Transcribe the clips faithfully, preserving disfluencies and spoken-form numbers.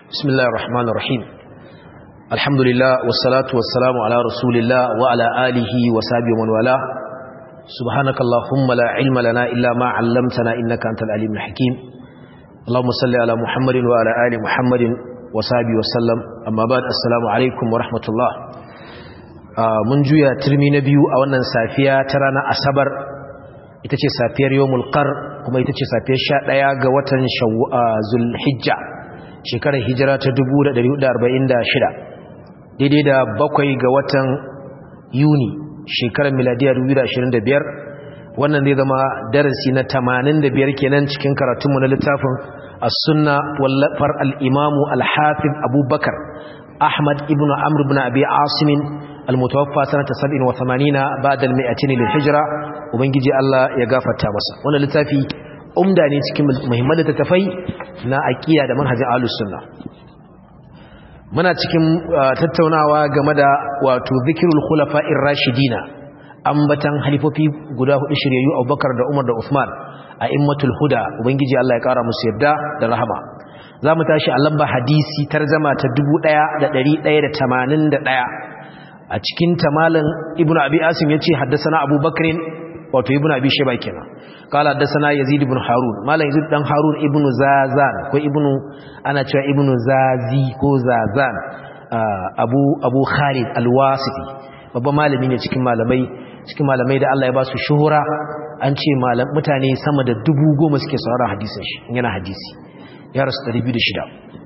بسم الله الرحمن الرحيم الحمد لله والصلاة والسلام على رسول الله وعلى آله وصحبه ومن والاه سبحانك اللهم لا علم لنا إلا ما علمتنا إنك أنت العليم الحكيم اللهم صل على محمد وعلى آل محمد وصحبه وسلم أما بعد السلام عليكم ورحمة الله من جوية ترمي نبيو أولا سافيا ترانا أصبر ita ce safiyar yawmul qar kuma ita ce safiyar sha ɗaya ga watan zulhijja shekarar hijira ta dubu da ɗari hudu da arba'in da shida daidai da bakwai ga watan yuni shekarar miladiya dubu da ashirin da biyar wannan zai zama darasi na tamanin da biyar kenan cikin karatunmu na littafin as-sunna wallafar al-imamu al-hafiz abubakar ahmad ibn amr ibn abi asim al-mutawaffa sanata sab'in wa thamanina ba'da al-mi'atin lil-hijra ubangiji Allah ya gafarta masa wannan littafi umda ne cikin muhimman littafai na aqida da manhajin ahlus sunna muna cikin tattaunawa game da wato zikrul khulafa'ir rashidina ambatan halifofi guda hudu shiryayyu Abubakar da Umar da Uthman a immatul huda ubangiji Allah ya kara musu yadda da rahama zamu tashi a lamba hadisi tarjuma ta dubu ɗaya da ɗari ɗaya da tamanin da ɗaya a cikin tamalan ibnu abi asim yace haddathana abubakar wato ibnu abi shayba kenan qala haddathana yazid ibn harun malam yazid dan harun ibnu zazan ko ibnu ana cewa ibnu zazi ko zazan abu abu khalid alwasiti babban malami ne cikin malamai cikin malamai da Allah ya ba su shuhura an ce malam mutane sama da dubu goma suke sauraron hadisin shi yana hadisi ya rasu ɗari biyu da shida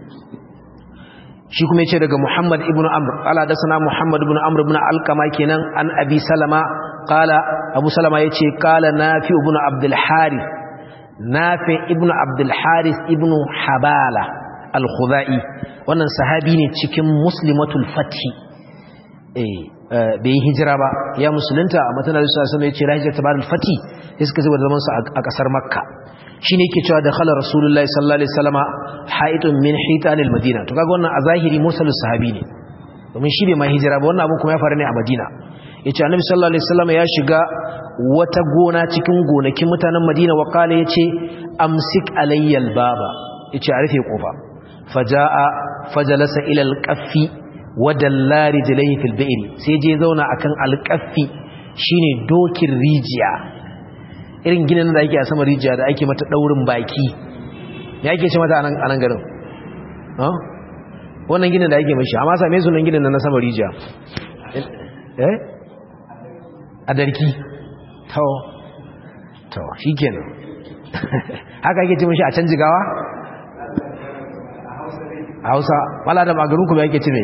shi kuma yace daga Muhammad ibn Amr qala dasana Muhammad ibn Amr ibn Alqama kenan an Abi Salama qala Abu Salama yace qala Nafi ibn Abdul Harith Nafi ibn Abdul Harith ibn Habala al-Khuzai wannan sahabi ne cikin muslimatul fath eh bai hijira ba ya musulunta a matanar sallallahu alaihi wasallam yace hijira tabarul fath sai suka zuba zaman su a kasar Makka shine yake cewa da khala rasulullahi sallallahu alaihi wasallama haitun min hitanil madina to kaga wannan a zahiri mursalus sahabi ne domin shi bai ma hijira ba wannan abu kuma ya faru ne a Madina yace annabi sallallahu alaihi wasallama ya shiga wata gona cikin gonakin mutanen Madina wa kale yace amsik alayyal baba yace a rufe kofa fajaa fajalasa ila alqaffi wa dallari rijlaihi fil bi'ri sai je zauna akan alqaffi shine dokin rijiya irin ginin da ake a sama rijiya da ake mata daurin baki ya ake ce mata a nan garin wannan ginin da ake mashi amma same sunan ginin na sama rijiya eh a darki to to shi kenan haka ake ce mashi a can jigawa a hausa wala da magarin kuma yake ce ne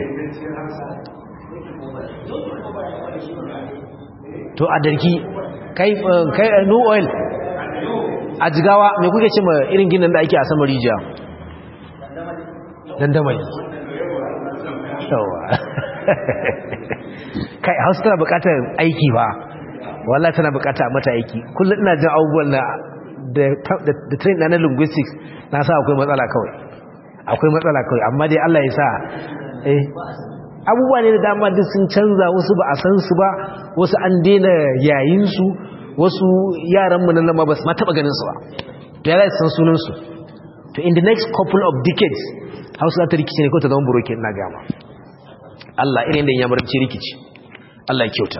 to a darki kai kai no oil a jigawa me kuke ce ma irin ginin da ake a sama rijiya dandamali yawa kai hausa tana bukatar aiki ba wallahi tana bukatar mata aiki kullum ina jin abubuwan na da da train na linguistics na sa akwai matsala kawai akwai matsala kawai amma dai Allah ya sa eh abubuwa ne da dama duk sun canza wasu ba a san su ba wasu an daina yayin su wasu yaranmu nan ma ba su ma taɓa ganinsu ba to ya zai san sunansu to in the next couple of decades hausa za ta rikici ne ko ta zama buroke na gama Allah irin da ya marabci rikici Allah ya kyauta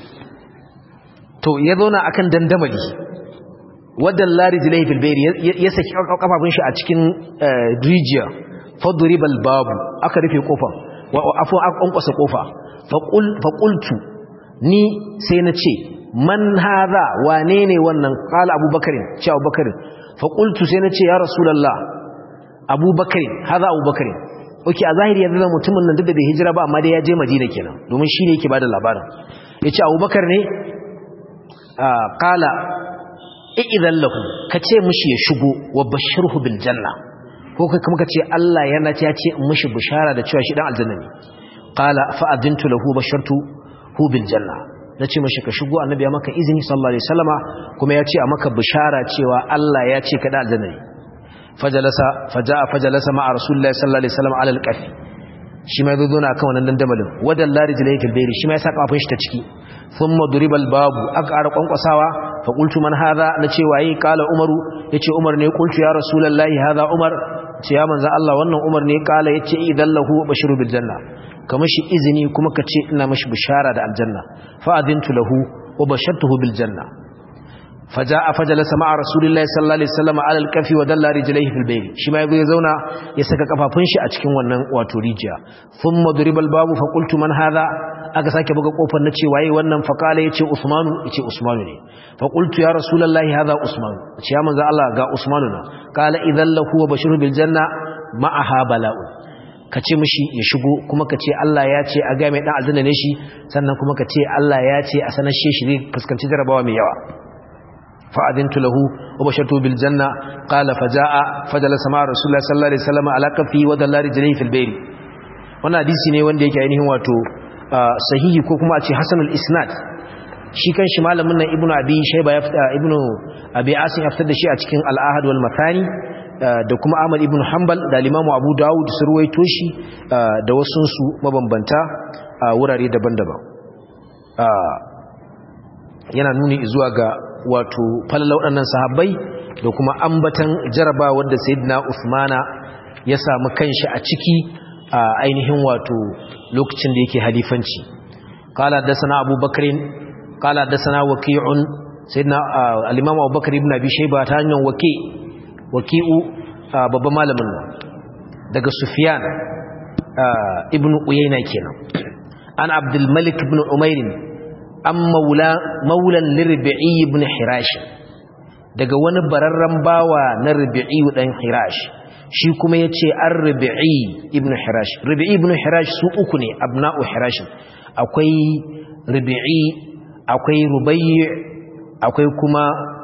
to ya zauna akan dandamali wadan lari jilai filberi ya saki kafafun shi a cikin rijiya fadribal babu aka rufe kofa wa afu an kwasa kofa faqultu ni sai na ce man hadha wane ne wannan qala abubakarin ce abubakarin fa qultu sai nace ya rasulullah abubakarin hadha abubakarin okay a zahiri yanzu mutumin nan duk da bai hijira ba amma dai ya je madina kenan domin shine yake bada labarin yace abubakar ne qala idan lahu kace mishi ya shigo wa bashirhu bil janna ko kai kuma kace Allah yana ce ya ce mishi bishara da cewa shi dan aljanna ne qala fa adintu lahu bashartu hu bil janna na ce mashi ka shigo annabi ya maka izini sallallahu alaihi wasallama kuma ya ce a maka bishara cewa Allah ya ce ka da aljanna ne fajalasa fajaa fajalasa ma'a rasulullahi sallallahu alaihi wasallam ala alqafi shi ma yazo na kan wannan dandamalin wadan la rijlayhi fil bayri shi ma ya saka kafin shi ta ciki thumma duribal babu aka ara kwankwasawa fa qultu man hadha na ce waye kala umaru yace umar ne qultu ya rasulullahi hadha umar ce ya manzo Allah wannan Umar ne kala yace idan lahu bashiru bil janna kamar shi izini kuma kace ina mashi bishara da aljanna fa adintu lahu wa bashartuhu bil janna faja'a fajalasa ma'a rasulillahi sallallahu alaihi wasallam ala al-kafi wa dalla rijlaihi fil bayt shi ma ya zauna ya saka kafafun shi a cikin wannan wato rijiya thumma duribal babu fa qultu man hadha aka sake buga kofar na ce waye wannan fa kala yace usmanu yace usmanu ne fa qultu ya rasulullahi hadha usman ce ya manzo Allah ga usmanu na kala idan lahu wa bashiru bil janna ma'aha bala'u kace mishi ya shigo kuma kace Allah ya ce a ga mai dan aljanna ne shi sannan kuma kace Allah ya ce a sanar shi zai fuskanci jarabawa mai yawa فأذنت له وبشرته بالجنة قال فجاء فجلس مع رسول الله صلى الله عليه وسلم على كفه ودل رجليه في البير wannan hadisi ne wanda yake ainihin wato sahihi ko kuma a ce hasanul isnad shi kanshi malamin nan ibnu abi shayba ya fita ibnu abi asim ya fitar da shi a cikin al-ahad wal mathani da kuma ahmad ibnu hanbal da imam abu daud su ruwaito shi da wasun su mabambanta a wurare daban-daban yana nuni zuwa ga wato falala waɗannan sahabbai da kuma ambatan jaraba wanda sayyidina Uthmana ya samu kanshi a ciki a ainihin wato lokacin da yake halifanci qala dasana Abu Bakrin qala dasana Waqi'un sayyidina al-Imam Abu Bakr ibn Abi Shayba ta hanyar Waqi' Waqi'u babban malamin nan daga Sufyan ibn Uyayna kenan an Abdul Malik ibn Umayr an maula maulan lirbi'i ibn hirash daga wani bararran bawa na rabi'i dan hirash shi kuma yace ar-rabi'i ibn hirash rabi'i ibn hirash su uku ne abna'u hirash akwai rabi'i akwai rubayyi akwai kuma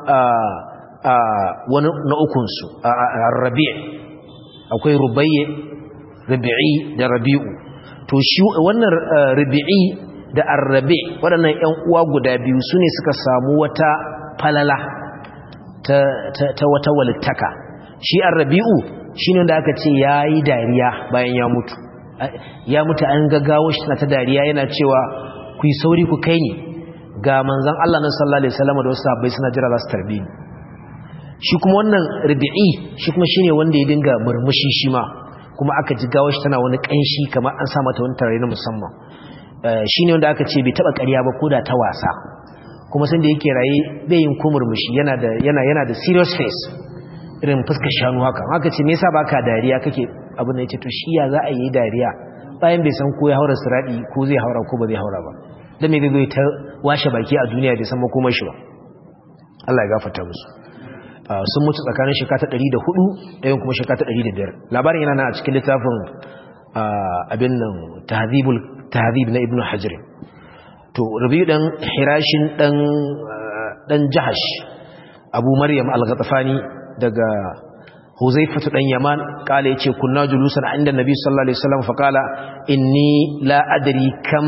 wani na ukun su ar-rabi' akwai rubayyi rabi'i da rabi'u to shi wannan rabi'i da arrabe waɗannan ƴan uwa guda biyu su ne suka samu wata falala ta, ta, ta wata walittaka shi arrabi'u shi ne da aka ce ya yi dariya bayan ya mutu ya mutu an gaggawo shi na ta dariya yana cewa ku yi sauri ku kai ni ga manzan Allah na sallallahu alaihi wasallam da wasu sahabbai suna jira za su tarbi ni shi kuma wannan rabi'i shi kuma shine wanda ya dinga murmushi shi ma kuma aka ji gawo shi tana wani kanshi kamar an sa mata wani tare na musamman shi ne wanda aka ce bai taba ƙarya ba ko da ta wasa kuma sun da yake raye bai yin ko murmushi yana da yana yana da serious face irin fuskar shanu haka haka ce me yasa baka dariya kake abin da yace to shi ya za a yi dariya bayan bai san ko ya haura siradi ko zai haura ko ba zai haura ba dan me zai ta washe baki a duniya bai san makomar shi ba Allah ya gafarta musu sun mutu tsakanin shekara ta ɗari da hudu ɗayan kuma shekara ta ɗari da biyar labarin yana nan a cikin littafin abin nan tahdhibul tahdhib na ibnu hajar to rabi dan hirashin dan dan jahash abu maryam al-ghatafani daga huzaifatu dan yaman kale yace kunna julusan inda nabi sallallahu alaihi wasallam fa kala inni la adri kam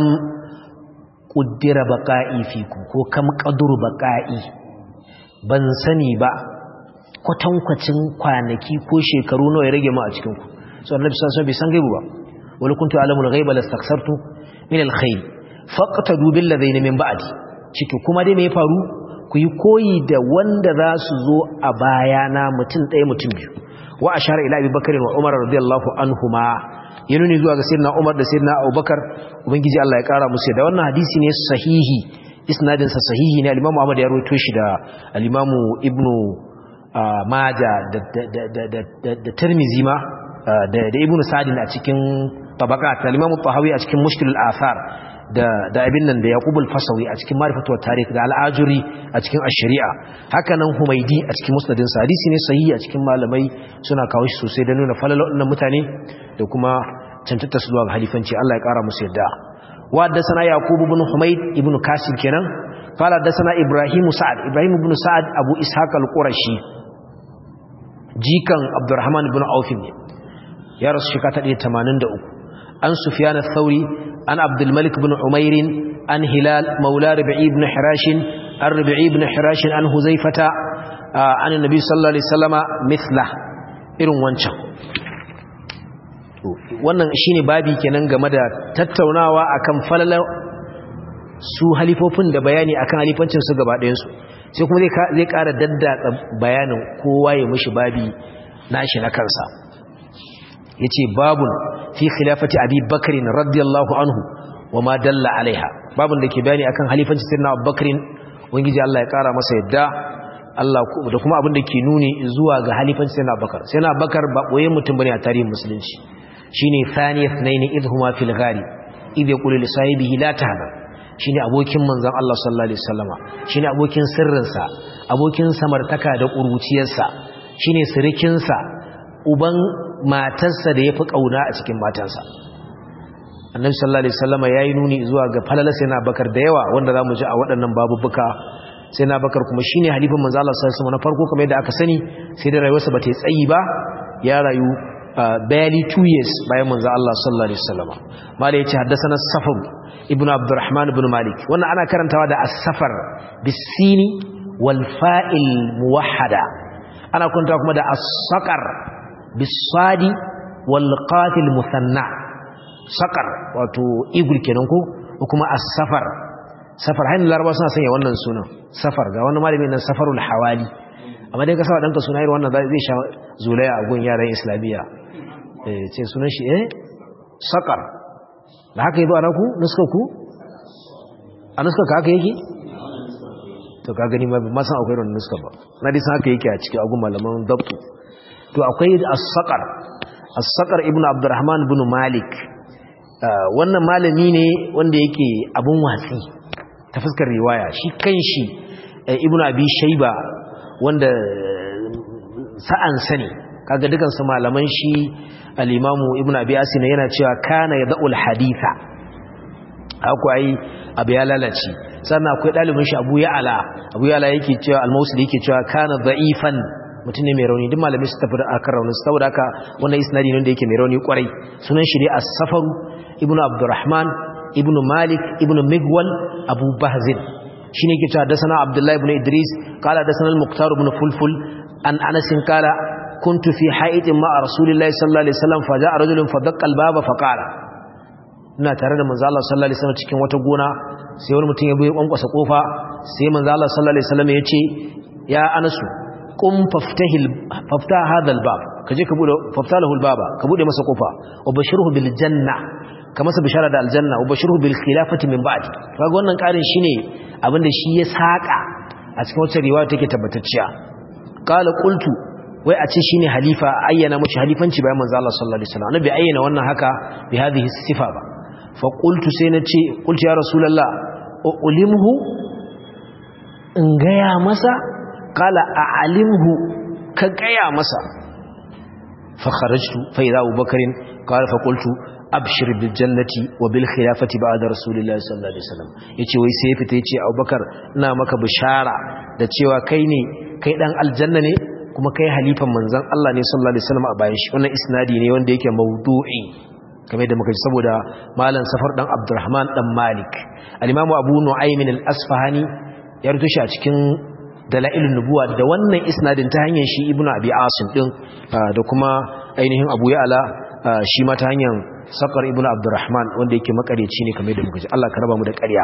qaddara baqa'i fikum ko kam qadru baqa'i ban sani ba kwatankwacin kwanaki ko shekaru nawa ya rage mu a cikin ku so annabi sallallahu alaihi wasallam bai san gaibu ba wala kuntu alamul ghaiba lastaksartu min alkhair faqtadu bil ladina min ba'di ciki kuma dai me ya faru ku yi koyi da wanda za su zo a bayana mutum ɗaya mutum biyu wa ashara ila Abi Bakr wa Umar radiyallahu anhuma yana ne zuwa ga sayyidina Umar da sayyidina Abubakar ubangiji Allah ya kara musu da wannan hadisi ne sahihi isnadin sa sahihi ne al-Imam Ahmad ya rawaito shi da al-Imam Ibn Majah da da da da da Tirmidhi ma da da Ibn Sa'd a cikin tabaqat al-Imam Tahawi a cikin Mushkil al-Athar da da abin nan da Yaqub al-Fasawi a cikin Ma'rifatu wat-Tarikh da al-Ajuri a cikin Ash-Shari'a haka nan Humaydi a cikin Musnadin sa hadisi ne sahihi a cikin malamai suna kawo shi sosai da nuna falalan mutane da kuma cancanta su zuwa ga halifanci Allah ya kara musu yadda wa haddathana Yaqub ibn Humayd ibn Kasib kenan qala haddathana Ibrahim Sa'ad Ibrahim ibn Sa'ad Abu Ishaq al-Qurashi jikan Abdurrahman ibn Auf ne ya rasu shekara ta tamanin da uku an Sufyan al-Thawri an Abdul Malik ibn Umair an Hilal maula Rabi'i ibn Hirash an Rabi'i ibn Hirash an Huzaifata an Annabi sallallahu alaihi wasallama mithla irin wancan wannan shine babi kenan game da tattaunawa akan falala su halifofin da bayani akan halifancin su gaba ɗayan su sai kuma zai zai ƙara daddatsa bayanin kowa ya mishi babi nashi na kansa yace babun fi khilafati Abi Bakr radiyallahu anhu wama dalla alaiha babun da ke bayani akan halifanci sayyidina Abu Bakr wangiji Allah ya kara masa yadda Allah da kuma abin da ke nuni zuwa ga halifanci sayyidina Abu Bakr sayyidina Abu Bakr ba boye mutum bane a tarihin musulunci shine thaniyat nayn idhuma fil ghari idh yaqulu li sahibihi la tahzan shine abokin manzon Allah sallallahu alaihi wasallama shine abokin sirrinsa abokin samartaka da kuruciyarsa shine sirikinsa uban matarsa da yafi kauna a cikin matansa annabi sallallahu alaihi wasallama yayi nuni zuwa ga falala sayyidina Bakar da yawa wanda zamu ji a waɗannan babubuka sayyidina Bakar kuma shine halifin manzon Allah sallallahu alaihi wasallama na farko kamar yadda aka sani sai da rayuwarsa bata yi tsayi ba ya rayu Uh, barely two years bayan manzo Allah sallallahu alaihi wasallam malai yace haddathana Safar ibnu Abdurrahman ibn Malik wannan ana karantawa da as-Safar bis-sini wal fa'il muwahhada ana karantawa kuma da as-Saqar bis-sadi wal qatil musanna Saqar wato igul kenan ko kuma as-Safar Safar hayin Larabawa suna sanya wannan sunan Safar ga wani malami nan Safarul Hawali amma dai ka sa danka sunan irin wannan zai sha zulaya a gun yaran Islamiyya ce sunan shi eh Saqar da haka yi ba na ku nuska ku a nuska ka haka yake to ka gani ma ba san akwai wannan nuska ba na dai san haka yake a cikin agun malaman dabtu to akwai as-Saqar as-Saqar ibnu Abdurrahman ibn Malik wannan malami ne wanda yake abun watsi ta fuskar riwaya shi kanshi ibnu Abi Shayba wanda sa'an sani kaga dukan su malaman shi al-Imamu Ibn Abi Asim yana cewa kana yad'ul haditha akwai abu ya lalace sannan akwai dalibin shi Abu Ya'la Abu Ya'la yake cewa al-Mawsili yake cewa kana da'ifan mutum ne mai rauni duk malamai su tafi akan raunin saboda haka wannan isnadi ne da yake mai rauni kwarai sunan shi ne as-Safar ibn Abdurrahman ibn Malik ibn Migwal Abu Bahzin shine yake cewa dasana Abdullah ibn Idris qala dasana al-Muqtar ibn Fulful an Anas qala kuntu fi ha'itin ma'a Rasulillahi sallallahu alaihi wasallam fa ja'a rajulun fa daqqa al-baba fa qala ina tare da manzo Allah sallallahu alaihi wasallam cikin wata gona sai wani mutum ya bi kwankwasa kofa sai manzo Allah sallallahu alaihi wasallam ya ce ya Anas qum faftahil faftah hadha al-bab kaje ka bude faftalahu al-baba ka bude masa kofa wa bashirhu bil janna ka masa bishara da aljanna wa bashirhu bil khilafati min ba'di kaga wannan karin shine abinda shi ya saka a cikin wata riwaya take tabbatacciya qala qultu wai a ce shine halifa ayyana mushi halifanci bayan manzo Allah sallallahu alaihi wasallam annabi ayyana wannan haka bi hadhihi sifa ba fa qultu sai nace qultu ya rasulullah ulimhu in gaya masa qala a'limhu ka gaya masa fa kharajtu fa idha abubakar qala fa qultu abshir bil jannati wa bil khilafati ba'da rasulillahi sallallahu alaihi wasallam yace wai sai fita yace abubakar ina maka bishara da cewa kai ne kai dan aljanna ne kuma kai halifan manzon Allah ne sallallahu alaihi wasallam a bayan shi wannan isnadi ne wanda yake maudu'i kamar yadda muka ji saboda malam Safar dan Abdurrahman dan Malik al-Imam Abu Nu'aym al-Asfahani ya rubuta shi a cikin Dalailun Nubuwa da wannan isnadin ta hanyar shi Ibn Abi Asim din da kuma ainihin Abu Ya'la shi ma ta hanyar Saqar ibn Abdurrahman wanda yake makareci ne kamar yadda muka ji Allah ka raba mu da ƙarya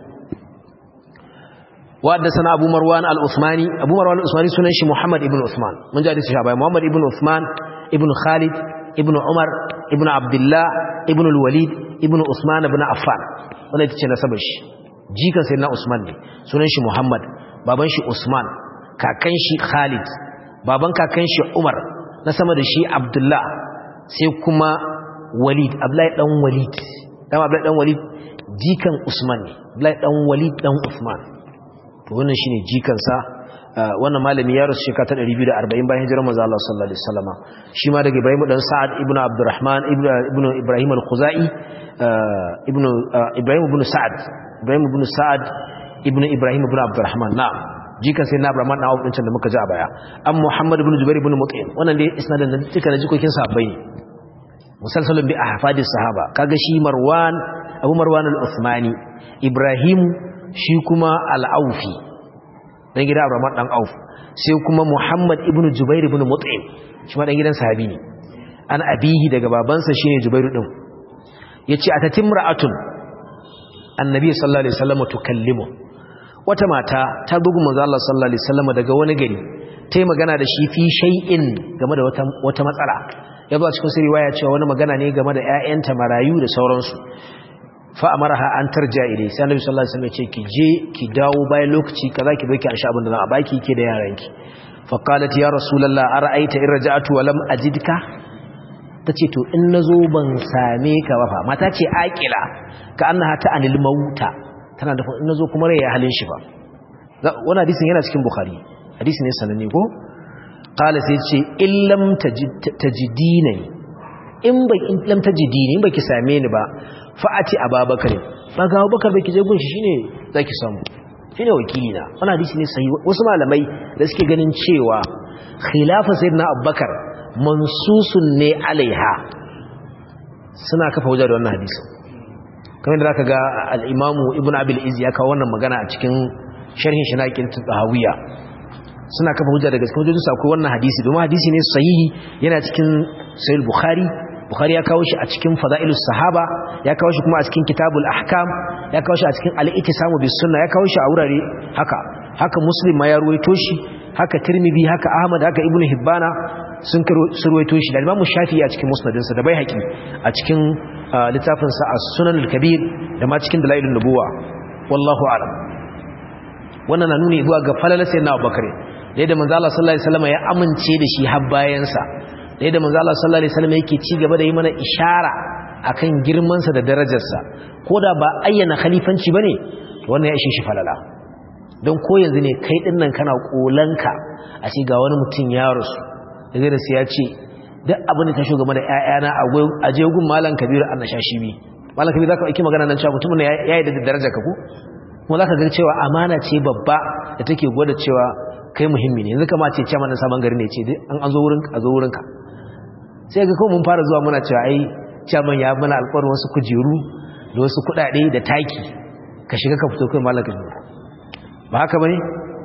وحدثنا أبو مروان العثماني أبو مروان العثماني سنن شي محمد ابن عثمان من جاء حديث شابه محمد ابن عثمان ابن خالد ابن عمر ابن عبد الله ابن الوليد ابن عثمان ابن عفان wannan ita ce nasabar shi jikan sayyidina Usman ne sunan shi Muhammad baban shi Usman kakan shi Khalid baban kakan shi Umar na sama da shi Abdullah sai kuma Walid Abdullahi dan Walid dan Abdullahi dan Walid jikan Usman ne Abdullahi dan Walid dan Usman to wannan shine jikansa wannan malami ya rasu shekara ta ɗari biyu da arba'in bayan hijirar manzo Allah sallallahu alaihi wasallam shi ma daga Ibrahim dan Sa'ad ibn Abdurrahman ibn Ibrahim al-Khuzai ibn Ibrahim ibn Sa'ad Ibrahim ibn Sa'ad ibn Ibrahim ibn Abdurrahman na'am jikan sai na Abdurrahman dan Auf din da muka ji a baya an Muhammad ibn Jubair ibn Mut'im wannan dai isnadin da duka na jikokin sahabbai ne musalsalun bi ahfadis sahaba kaga shi Marwan Abu Marwan al-Uthmani Ibrahim shi kuma al-Aufi dan gidan Abdurrahman dan Auf sai kuma Muhammad ibn Jubair ibn Mut'im shi ma dan gidan sahabi ne an abihi daga babansa shine Jubair din yace atatimra'atun annabi sallallahu alaihi wasallam tukallimu wata mata ta bugu manzo Allah sallallahu alaihi wasallam daga wani gari tayi magana da shi fi shay'in game da wata wata matsala ya zo a cikin riwaya cewa wani magana ne game da ƴaƴanta marayu da sauransu fa amaraha an tarja ilai sai Annabi sallallahu alaihi wasallam ya ce ki je ki dawo bayan lokaci kaza ki doki an sha abin da za a baki ke da yaranki fa qalat ya rasulullah ara'aita in raja'tu wa lam ajidka tace to in nazo ban same ka ba fa mata ce aqila ka annaha ta anil mauta tana da in nazo kuma rai ya halin shi ba wannan hadisin yana cikin bukhari hadisi ne sananne ko qala sai ce illam tajidini in ba in lam tajidini in baki same ni ba fa'ati ababakar ba ga abubakar baki je gunshi shine zaki samu shine wakili na wannan hadisi ne sai wasu malamai da suke ganin cewa khilafa sayyidina abubakar mansusun ne alaiha suna kafa hujja da wannan hadisi kamar da zaka ga al-imamu ibnu abil iz ya kawo wannan magana a cikin sharhin shi na kintu tahawiya suna kafa hujja daga cikin hujjojin sa akwai wannan hadisi domin hadisi ne sahihi yana cikin sahih bukhari bukhari ya kawo shi a cikin fadailus sahaba ya kawo shi kuma a cikin kitabul ahkam ya kawo shi a cikin al-ittisamu bis sunna ya kawo shi a wurare haka haka muslim ma ya ruwaito shi haka tirmidhi haka ahmad haka ibnu hibbana sun ruwaito shi da imamu shafi'i a cikin musnadinsa da baihaqi a cikin littafinsa as-sunan al-kabir da ma cikin dalailun nubuwa wallahu a'lam wannan na nuni zuwa ga falalar sayyidina Abubakar da yadda manzo Allah sallallahu alaihi wasallam ya amince da shi har bayan sa da yadda manzo Allah sallallahu alaihi wasallam yake ci gaba da yi mana ishara akan girman sa da darajar sa koda ba ayyana khalifanci bane wannan ya ishe shi falala don ko yanzu ne kai din nan kana kolanka a ce ga wani mutum ya rasu daga da sai ya ce duk abin da ta shuga game da ƴaƴana a je gun malam Kabiru annashashi bi malam Kabiru zaka aiki magana nan cewa mutumin ya yi da darajar ka ko kuma za ka ga cewa amana ce babba da take gwada cewa kai muhimmi ne yanzu kama ce cewa manan sabon gari ne ce an zo wurin a zo wurinka sai ga kawai mun fara zuwa muna cewa ai cewa ya mana alƙawarin wasu kujeru da wasu kuɗaɗe da taki ka shiga ka fito kai malaka ne ba haka bane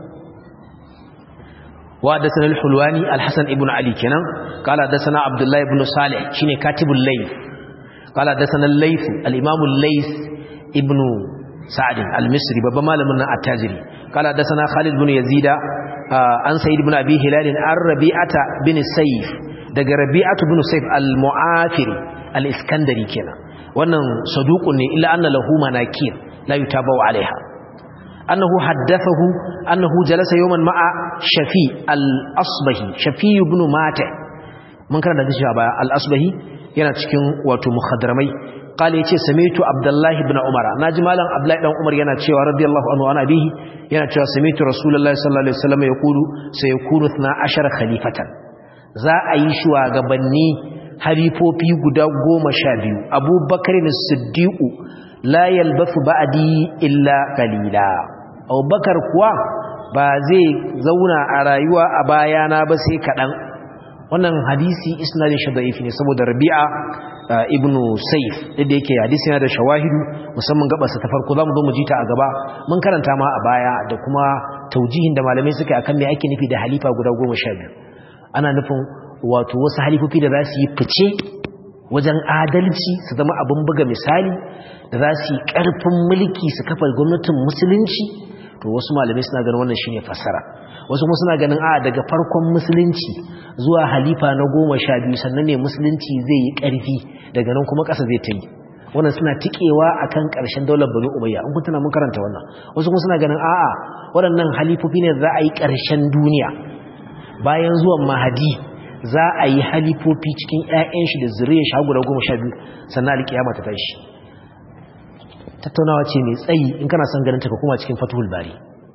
wa da sanal hulwani al-hasan ibn ali kenan qala da sana abdullah ibn salih shine katibul layth qala da sana al-layth al-imam al-layth ibn سعد المصري بابا مالمن التاجري قال حدثنا خالد بن يزيد عن سيد بن ابي هلال عن ربيعه بن سيف daga rabi'atu bin sayf al-mu'afiri al-iskandari kenan wannan saduqun ne illa anna lahu manakir la yutabu alaiha annahu haddathahu annahu jalasa yawman ma'a shafi al-asbahi shafi ibn mata mun karanta da shi ba al-asbahi yana cikin wato mukhadramai qala yace sami'tu abdullahi ibn umara naji malam abdullahi dan umar yana cewa radiyallahu anhu ana bihi yana cewa sami'tu rasulullahi sallallahu alaihi wasallam yaqulu sayakunu ithna ashara khalifatan za a yi shugabanni halifofi guda goma sha biyu abubakar as-siddiq la yalbathu ba'di illa qalila abubakar kuwa ba zai zauna a rayuwa a bayana ba sai kadan wannan hadisi isnadin shi da'ifi ne saboda rabi'a ibnu sayf da yake hadisi yana da shawahidu musamman gabarsa ta farko zamu zo mu ji ta a gaba mun karanta ma a baya da kuma taujihin da malamai suka akan me ake nufi da halifa guda goma sha biyu ana nufin wato wasu halifofi da za su yi fice wajen adalci su zama abin buga misali da za su yi karfin mulki su kafa gwamnatin musulunci to wasu malamai suna ganin wannan shine fassara wasu kuma suna ganin a daga farkon musulunci zuwa halifa na goma sha biyu sannan ne musulunci zai yi ƙarfi daga nan kuma ƙasa zai ta yi wannan suna tikewa akan ƙarshen daular banu umayya an kun tana mun karanta wannan wasu kuma suna ganin a'a waɗannan halifofi ne za a yi ƙarshen duniya bayan zuwan mahadi za a yi halifofi cikin ƴaƴan shi da zuriyar shi guda goma sha biyu sannan alƙiyama ta tashi tattaunawa ce mai tsayi in kana son ganin ta ka kuma cikin Fathul Bari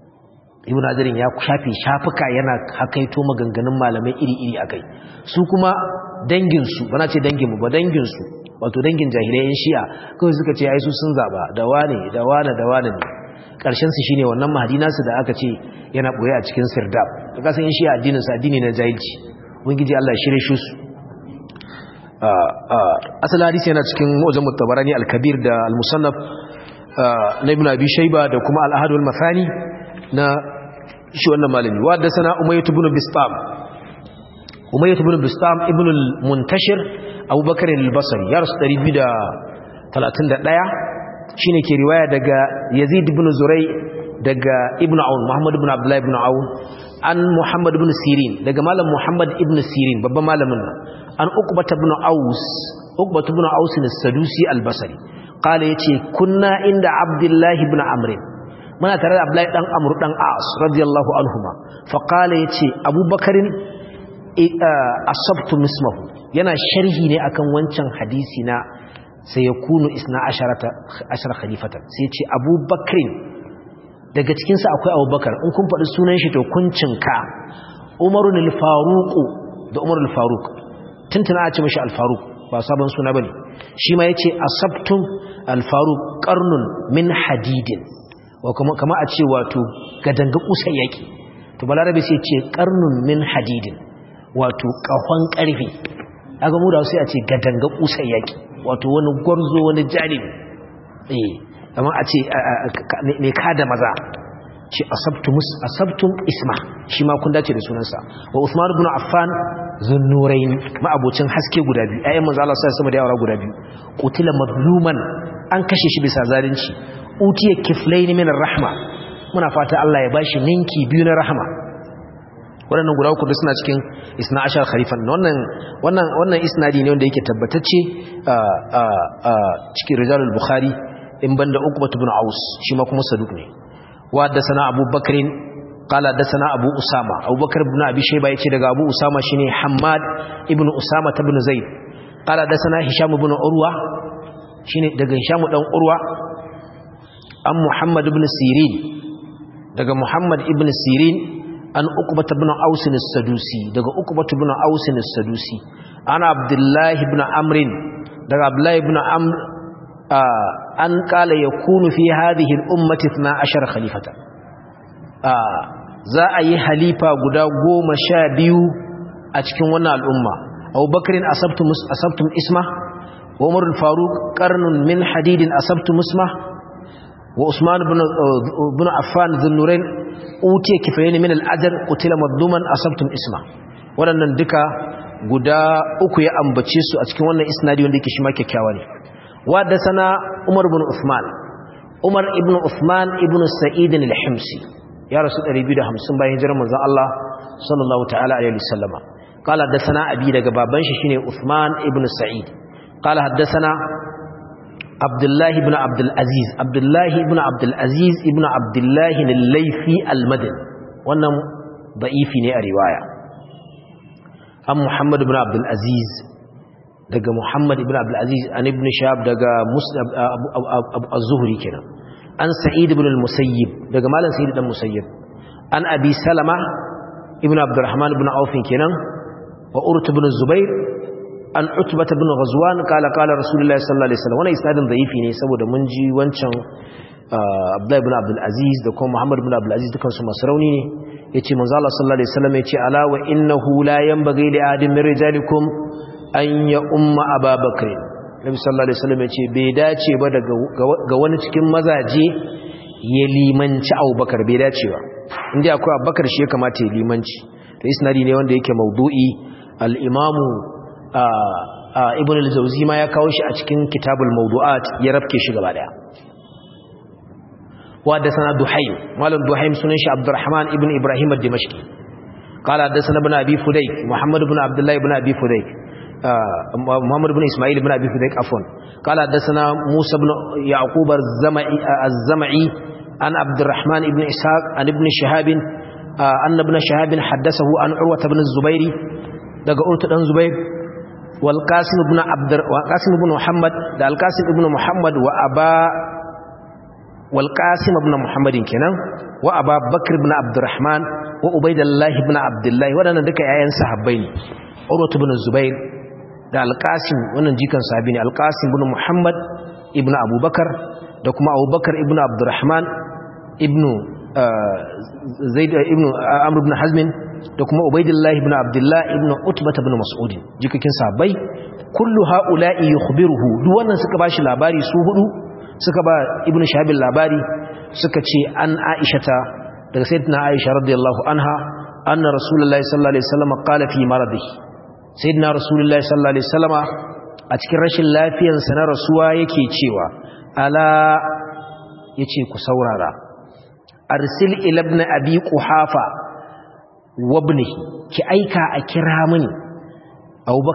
Ibn Hajar ya shafe shafuka yana hakaito maganganun malamai iri-iri akai su kuma dangin su bana ce dangin mu ba dangin su wato dangin jahilai yan Shi'a kawai suka ce ai su sun zaba da wane da wane da wane ne karshen su shine wannan mahadi nasu da aka ce yana boye a cikin sirdab to kasan yan Shi'a addinin su addini na jahilci ubangiji Allah ya shirye shi su asal hadisi yana cikin Mu'jam at-Tabarani al-Kabir da al-Musannaf na Ibn Abi Shayba da kuma al-Ahad wal-Mathani na shi wannan malami wa da sana Umayyah ibn Bistam Umayyah ibn Bistam ibn al-Muntashir Abu Bakr al-Basri ya rasu ɗari biyu da talatin da ɗaya shine ke riwaya daga Yazid ibn Zuray daga Ibn Aun Muhammad ibn Abdullah ibn Aun an Muhammad ibn Sirin daga malam Muhammad ibn Sirin babban malamin an uqbata ibn aus uqbata ibn aus as-sadusi al-basri qala yace kunna inda abdullahi ibn amr muna tare da abdullahi dan amr dan as radiyallahu anhuma fa qala yace abubakarin asabtu mismahu yana sharhi ne akan wancan hadisi na sai yakunu isna asharata ashara khalifatan sai yace abubakarin daga cikin sa akwai abubakar in kun faɗi sunan shi to kun cinka umarun al-faruq da umar al-faruq tuntuna a ce mishi al-faruq ba sabon suna bane shi ma yace asabtum al-faruq qarnun min hadidin wa kuma kama a ce wato gadanga kusa yaki to balarabe sai ce qarnun min hadidin wato kahon karfe kaga mu da sai a ce gadanga kusa yaki wato wani gwarzo wani jalibi eh kamar a ce me kada maza ce asabtum asabtum isma shi ma kun dace da sunansa wa Uthman ibn Affan zunnurain ma abocin haske guda biyu ayyan manzo Allah sai sama da yawara guda biyu qutila mazluman an kashe shi bisa zalunci utiya kiflayn min ar-rahma muna fata Allah ya bashi ninki biyu na rahma wannan guda uku suna cikin isna ashar khalifan wannan wannan wannan isnadi ne wanda yake tabbatacce a a cikin rijalul bukhari in banda uqbah ibn aus shi ma kuma saduq ne وحدثنا أبو بكر قال حدثنا أبو أسامة أبو بكر بن أبي شيبة يتي دغ أبو أسامة شيني حماد ابن أسامة بن زيد قال حدثنا هشام بن عروة شيني دغ هشام دان عروة أم محمد بن سيرين دغ محمد ابن سيرين أن عقبة بن أوس السدوسي دغ عقبة بن أوس السدوسي أنا عبد الله بن عمرو دغ عبد الله بن عمرو an kala ya kunu fi hadhihi al-ummati ithna ashara khalifatan za a yi halifa guda goma sha biyu a cikin wannan al'umma abubakarin asabtum asabtum isma wa umar al-faruq qarnun min hadidin asabtum isma wa usman ibn ibn affan dhunnurain utiya kifayn min al-ajr qutila madluman asabtum isma wadannan duka guda uku ya ambace su a cikin wannan isnadi wanda yake shi ma kyakkyawa ne وحدثنا عمر بن عثمان عمر ابن عثمان ابن سعيد الحمصي يا رسول الله بيده خمسين bayan hijirar manzon Allah sallallahu ta'ala alaihi wasallam قال حدثنا ابي daga baban shi shine Uthman ibn Sa'id قال حدثنا عبد الله ابن عبد العزيز عبد الله ابن عبد العزيز ابن عبد الله al-Laythi al-Madani wannan da'ifi ne a riwaya am Muhammad ibn Abdul Aziz daga Muhammad ibn Abdul Aziz an ibn Shahab daga Muslim Abu Az-Zuhri kenan an Sa'id ibn al-Musayyib daga malam Sa'id dan Musayyib an Abi Salama ibn Abdurrahman ibn Auf kenan wa Urwa ibn Zubair an Utbah ibn Ghazwan kala kala Rasulullahi sallallahu alaihi wasallam wannan isnadin da'ifi ne saboda mun ji wancan Abdullah ibn Abdul Aziz da kuma Muhammad ibn Abdul Aziz dukan su masu rauni ne yace manzo Allah sallallahu alaihi wasallam yace ala wa innahu la yanbaghi li ahadin min rijalikum an ya umma ababakar nabi sallallahu alaihi wasallam yace bai dace ba daga ga wani cikin mazaje ya limanci abubakar bai dace ba inda akwai abubakar shi ya kamata ya limanci to isnadi ne wanda yake maudu'i al-imamu ibn al-jawzi ma ya kawo shi a cikin kitabul mawdu'at ya rabke shi gaba daya wa da sana duhaym malam duhaym sunan shi abdurrahman ibn ibrahim ad-dimashqi قال حدثنا ابن ابي فديك محمد بن عبد الله بن ابي فديك محمد بن إسماعيل بن أبي فديك عفوا قال حدثنا موسى بن يعقوب الزمعي الزمعي عن عبد الرحمن بن إسحاق عن ابن شهاب أن ابن شهاب حدثه عن عروة بن الزبير دقى عروة بن الزبير والقاسم بن عبد والقاسم بن محمد ده القاسم بن محمد وأبا والقاسم بن محمد كنا وأبا بكر بن عبد الرحمن وأبيد الله بن عبد الله ودنا دكا ياين صحابين عروة بن الزبير da alƙasim wannan jikan sahabi ne alƙasim ibn muhammad ibn abubakar da kuma abubakar ibn abdurrahman ibn zaid ibn amr ibn hazmin da kuma ubaidillah ibn abdullah ibn utbah ibn mas'ud jikakin sahabbai kullu haula'i yukhbiruhu duk wannan suka bashi labari su hudu suka ba ibn shahab labari suka ce an aishata daga sayyidatina aisha radiyallahu anha anna rasulullahi sallallahu alaihi wasallam qala fi maradihi sayyidina rasulullahi sallallahu alaihi wasallama a cikin rashin lafiyarsa na rasuwa yake cewa ala yace ku saurara arsil ila ibn abi quhafa wa ibnihi ki aika a kira mini abubakar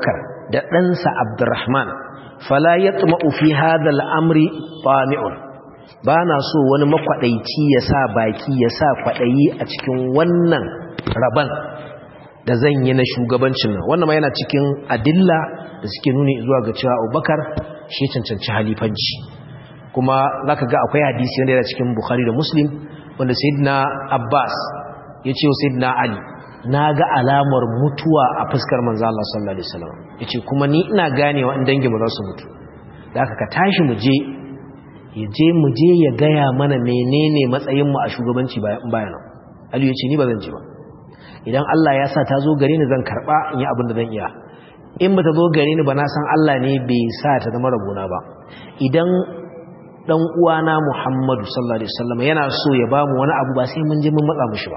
da ɗansa Abdurrahman fala yatma'u fi hadha al-amri tami'un bana so wani makwadaici ya sa baki ya sa kwadayi a cikin wannan raban da zan yi na shugabancin nan wannan ma yana cikin adilla da suke nuni zuwa ga cewa Abubakar shi cancanci halifanci kuma zaka ga akwai hadisi wanda yana cikin Bukhari da Muslim wanda Sayyidina Abbas ya ce wa Sayyidina Ali na ga alamar mutuwa a fuskar manzo Allah sallallahu alaihi wasallam yace kuma ni ina ganewa in dangi mu za su mutu da haka ka tashi mu je ya je mu je ya gaya mana menene matsayin mu a shugabanci bayan bayan Ali yace ni ba zan ji ba idan Allah ya sa ta zo gare ni zan karba in yi abin da zan iya in ba ta zo gare ni ba na san Allah ne bai sa ta zama rabona ba idan dan uwana Muhammadu sallallahu alaihi wasallam yana so ya bamu wani abu ba sai mun je mun matsa mushi ba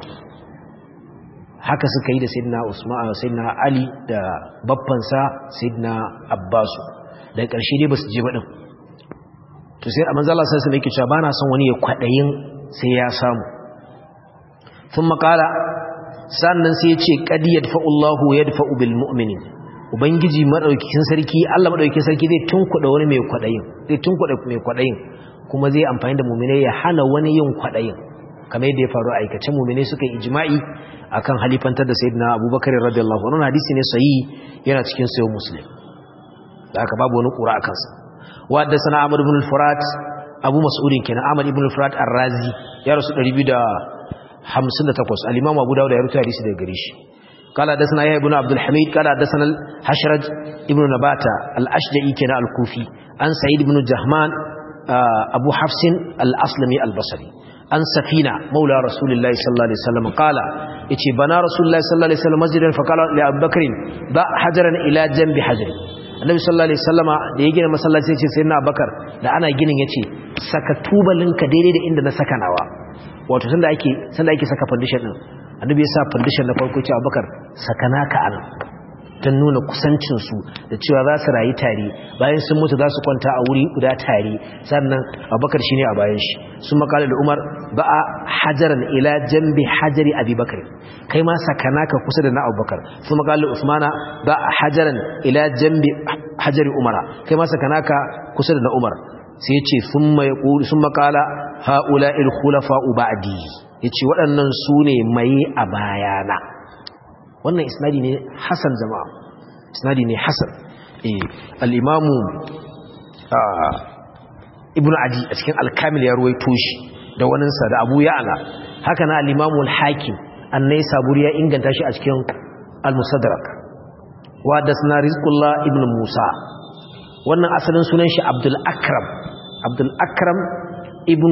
haka suka yi da sayyidina Usman sayyidina Ali da babbansa sayyidina Abbas da ƙarshe dai basu je ba din to sai manzo Allah sallallahu alaihi wasallam yake cewa bana son wani ya kwadayin sai ya samu thumma qala sannan sai ya ce qad yadfa'u Allahu yadfa'u bil mu'minin ubangiji madaukakin sarki Allah madaukakin sarki zai tunkuda wani mai kwadayin zai tunkuda mai kwadayin kuma zai amfani da mu'minai ya hana wani yin kwadayin kamar yadda ya faru a aikace mu'minai suka yi ijma'i akan halifantar da sayyidina Abubakar radiyallahu anhu hadisi ne sahihi yana cikin sahih Muslim da aka babu wani qura akan sa wa haddathana Ahmad ibn al-Furat Abu Mas'ud kenan Ahmad ibn al-Furat ar-Razi ya rasu ɗari biyu da hamsin da takwas al-Imam Abu Dawud ya rawaita hadisi daga gare shi قال حدثنا يحيى بن عبد الحميد قال حدثنا الحشرج ابن نباتة الأشجعي كان الكوفي عن سعيد بن جهمان أبو حفص الأسلمي البصري عن سفينة مولى رسول الله صلى الله عليه وسلم قال إتي بنا رسول الله صلى الله عليه وسلم مسجدا فقال لأبي بكر ضع حجرا إلى جنب حجر النبي صلى الله عليه وسلم da ya gina masallaci yace sai na Abubakar da ana ginin yace saka tubalinka daidai da inda na saka nawa wato sanda ake sanda ake saka foundation din annabi ya sa foundation na farko ce Abubakar saka naka anan dan nuna kusancin su da cewa za su rayu tare bayan sun mutu za su kwanta a wuri guda tare sannan Abubakar shine a bayan shi sun makala da Umar ba'a hajaran ila jambi hajari Abi Bakr kai ma saka naka kusa da na Abubakar sun makala da Usmana ba'a hajaran ila jambi hajari Umara kai ma saka naka kusa da na Umar sai ya ce summa yaqulu summa qala haula'il khulafa'u ba'di yace waɗannan su ne mai a bayana wannan isnadi ne hasan jama'a isnadi ne hasan eh al-imamu ibn adi a cikin al-kamil ya ruwaito shi da wannan sa da abu ya'la haka na al-imamu al-hakim annai saburi ya inganta shi a cikin al-musaddarak wa dasna rizqullah ibn musa wannan asalin sunan shi abdul akram abdul akram ibn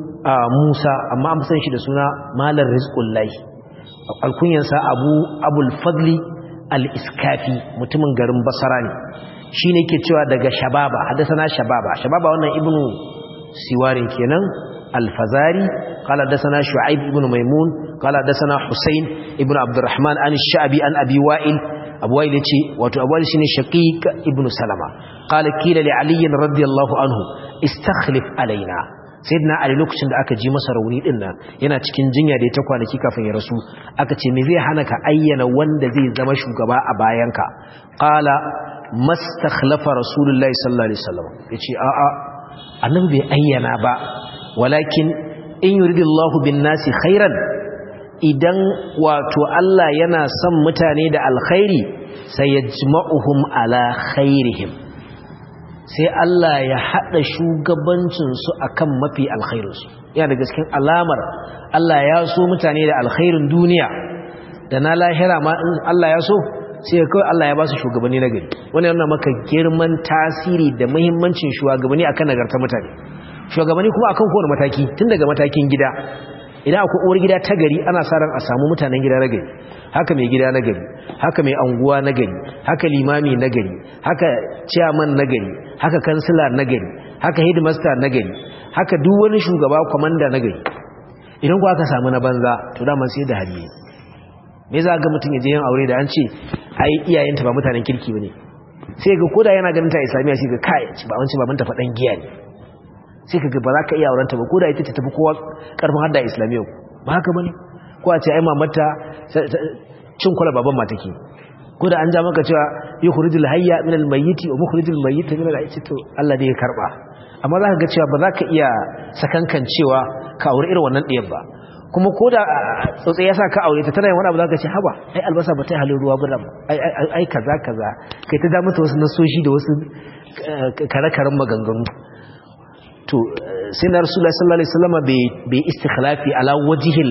musa amma an san shi da suna malar rizqullah alkunyansa abu abul fadli al-iskafi mutumin garin basara ne shi ne ke cewa daga shababa hadasana shababa shababa wannan ibnu siwarin kenan al-fazari qala hadasana shu'aib ibnu maimun qala hadasana husayn ibnu abdurrahman an ash-sha'bi an abi wa'il abu wa'il yace wato abu wa'il shine shaqiq ibnu salama qala kila li ali radiyallahu anhu istakhlif alaina sayyidina ali lokacin da aka ji masa rauni din nan yana cikin jinya da ya ta kwanaki kafin ya rasu aka ce me zai hana ka ayyana wanda zai zama shugaba a bayanka qala mastakhlafa rasulullahi sallallahu alaihi wasallam yace a a annabi bai ayyana ba walakin in yuridillahu bin nasi khairan idan wato Allah yana son mutane da alkhairi sayajma'uhum ala khairihim sai Allah ya haɗa shugabancinsu a kan mafi alkhairinsu yana da gaskin alamar Allah ya so mutane da alkhairin duniya da na lahira ma in Allah ya so sai ya kawai Allah ya ba su shugabanni na gari wani yana maka girman tasiri da muhimmancin shugabanni akan nagartar mutane shugabanni kuma akan kowane mataki tun daga matakin gida idan akwai uwar gida ta gari ana sa ran a samu mutanen gida na gari haka mai gida na gari haka mai anguwa na gari haka limami na gari haka chairman na gari haka kansila na gari haka headmaster na gari haka duk wani shugaba komanda na gari idan ku aka samu na banza to da man sai da hali me za ga mutun yaje yin aure da an ce ai iyayenta ba mutanen kirki bane sai ga koda yana ganin ta islamiya sai ga kai ba wanci baban ta fadan giya ne sai ka ga ba za ka iya aurenta ba koda ita ce tafi kowa karfin hadda islamiya ba haka bane ko a ce ai mamata cin kula baban ma take ko da an ja maka cewa yukhrijul hayya min al-mayyiti wa mukhrijul mayyita min al-hayy to Allah dai ya karba amma zaka ga cewa ba za ka iya sakankan cewa ka aure irin wannan ɗiyar ba kuma ko da tsotsai ya sa ka aure ta tana yin wani abu za ka ce haba ai albasa ba ta yi halin ruwa ba ai ai kaza kaza kai ta damata wasu nasoshi da wasu kare-karen maganganu to sai na rasulullahi sallallahu alaihi wasallam bai istikhlafi ala wajhil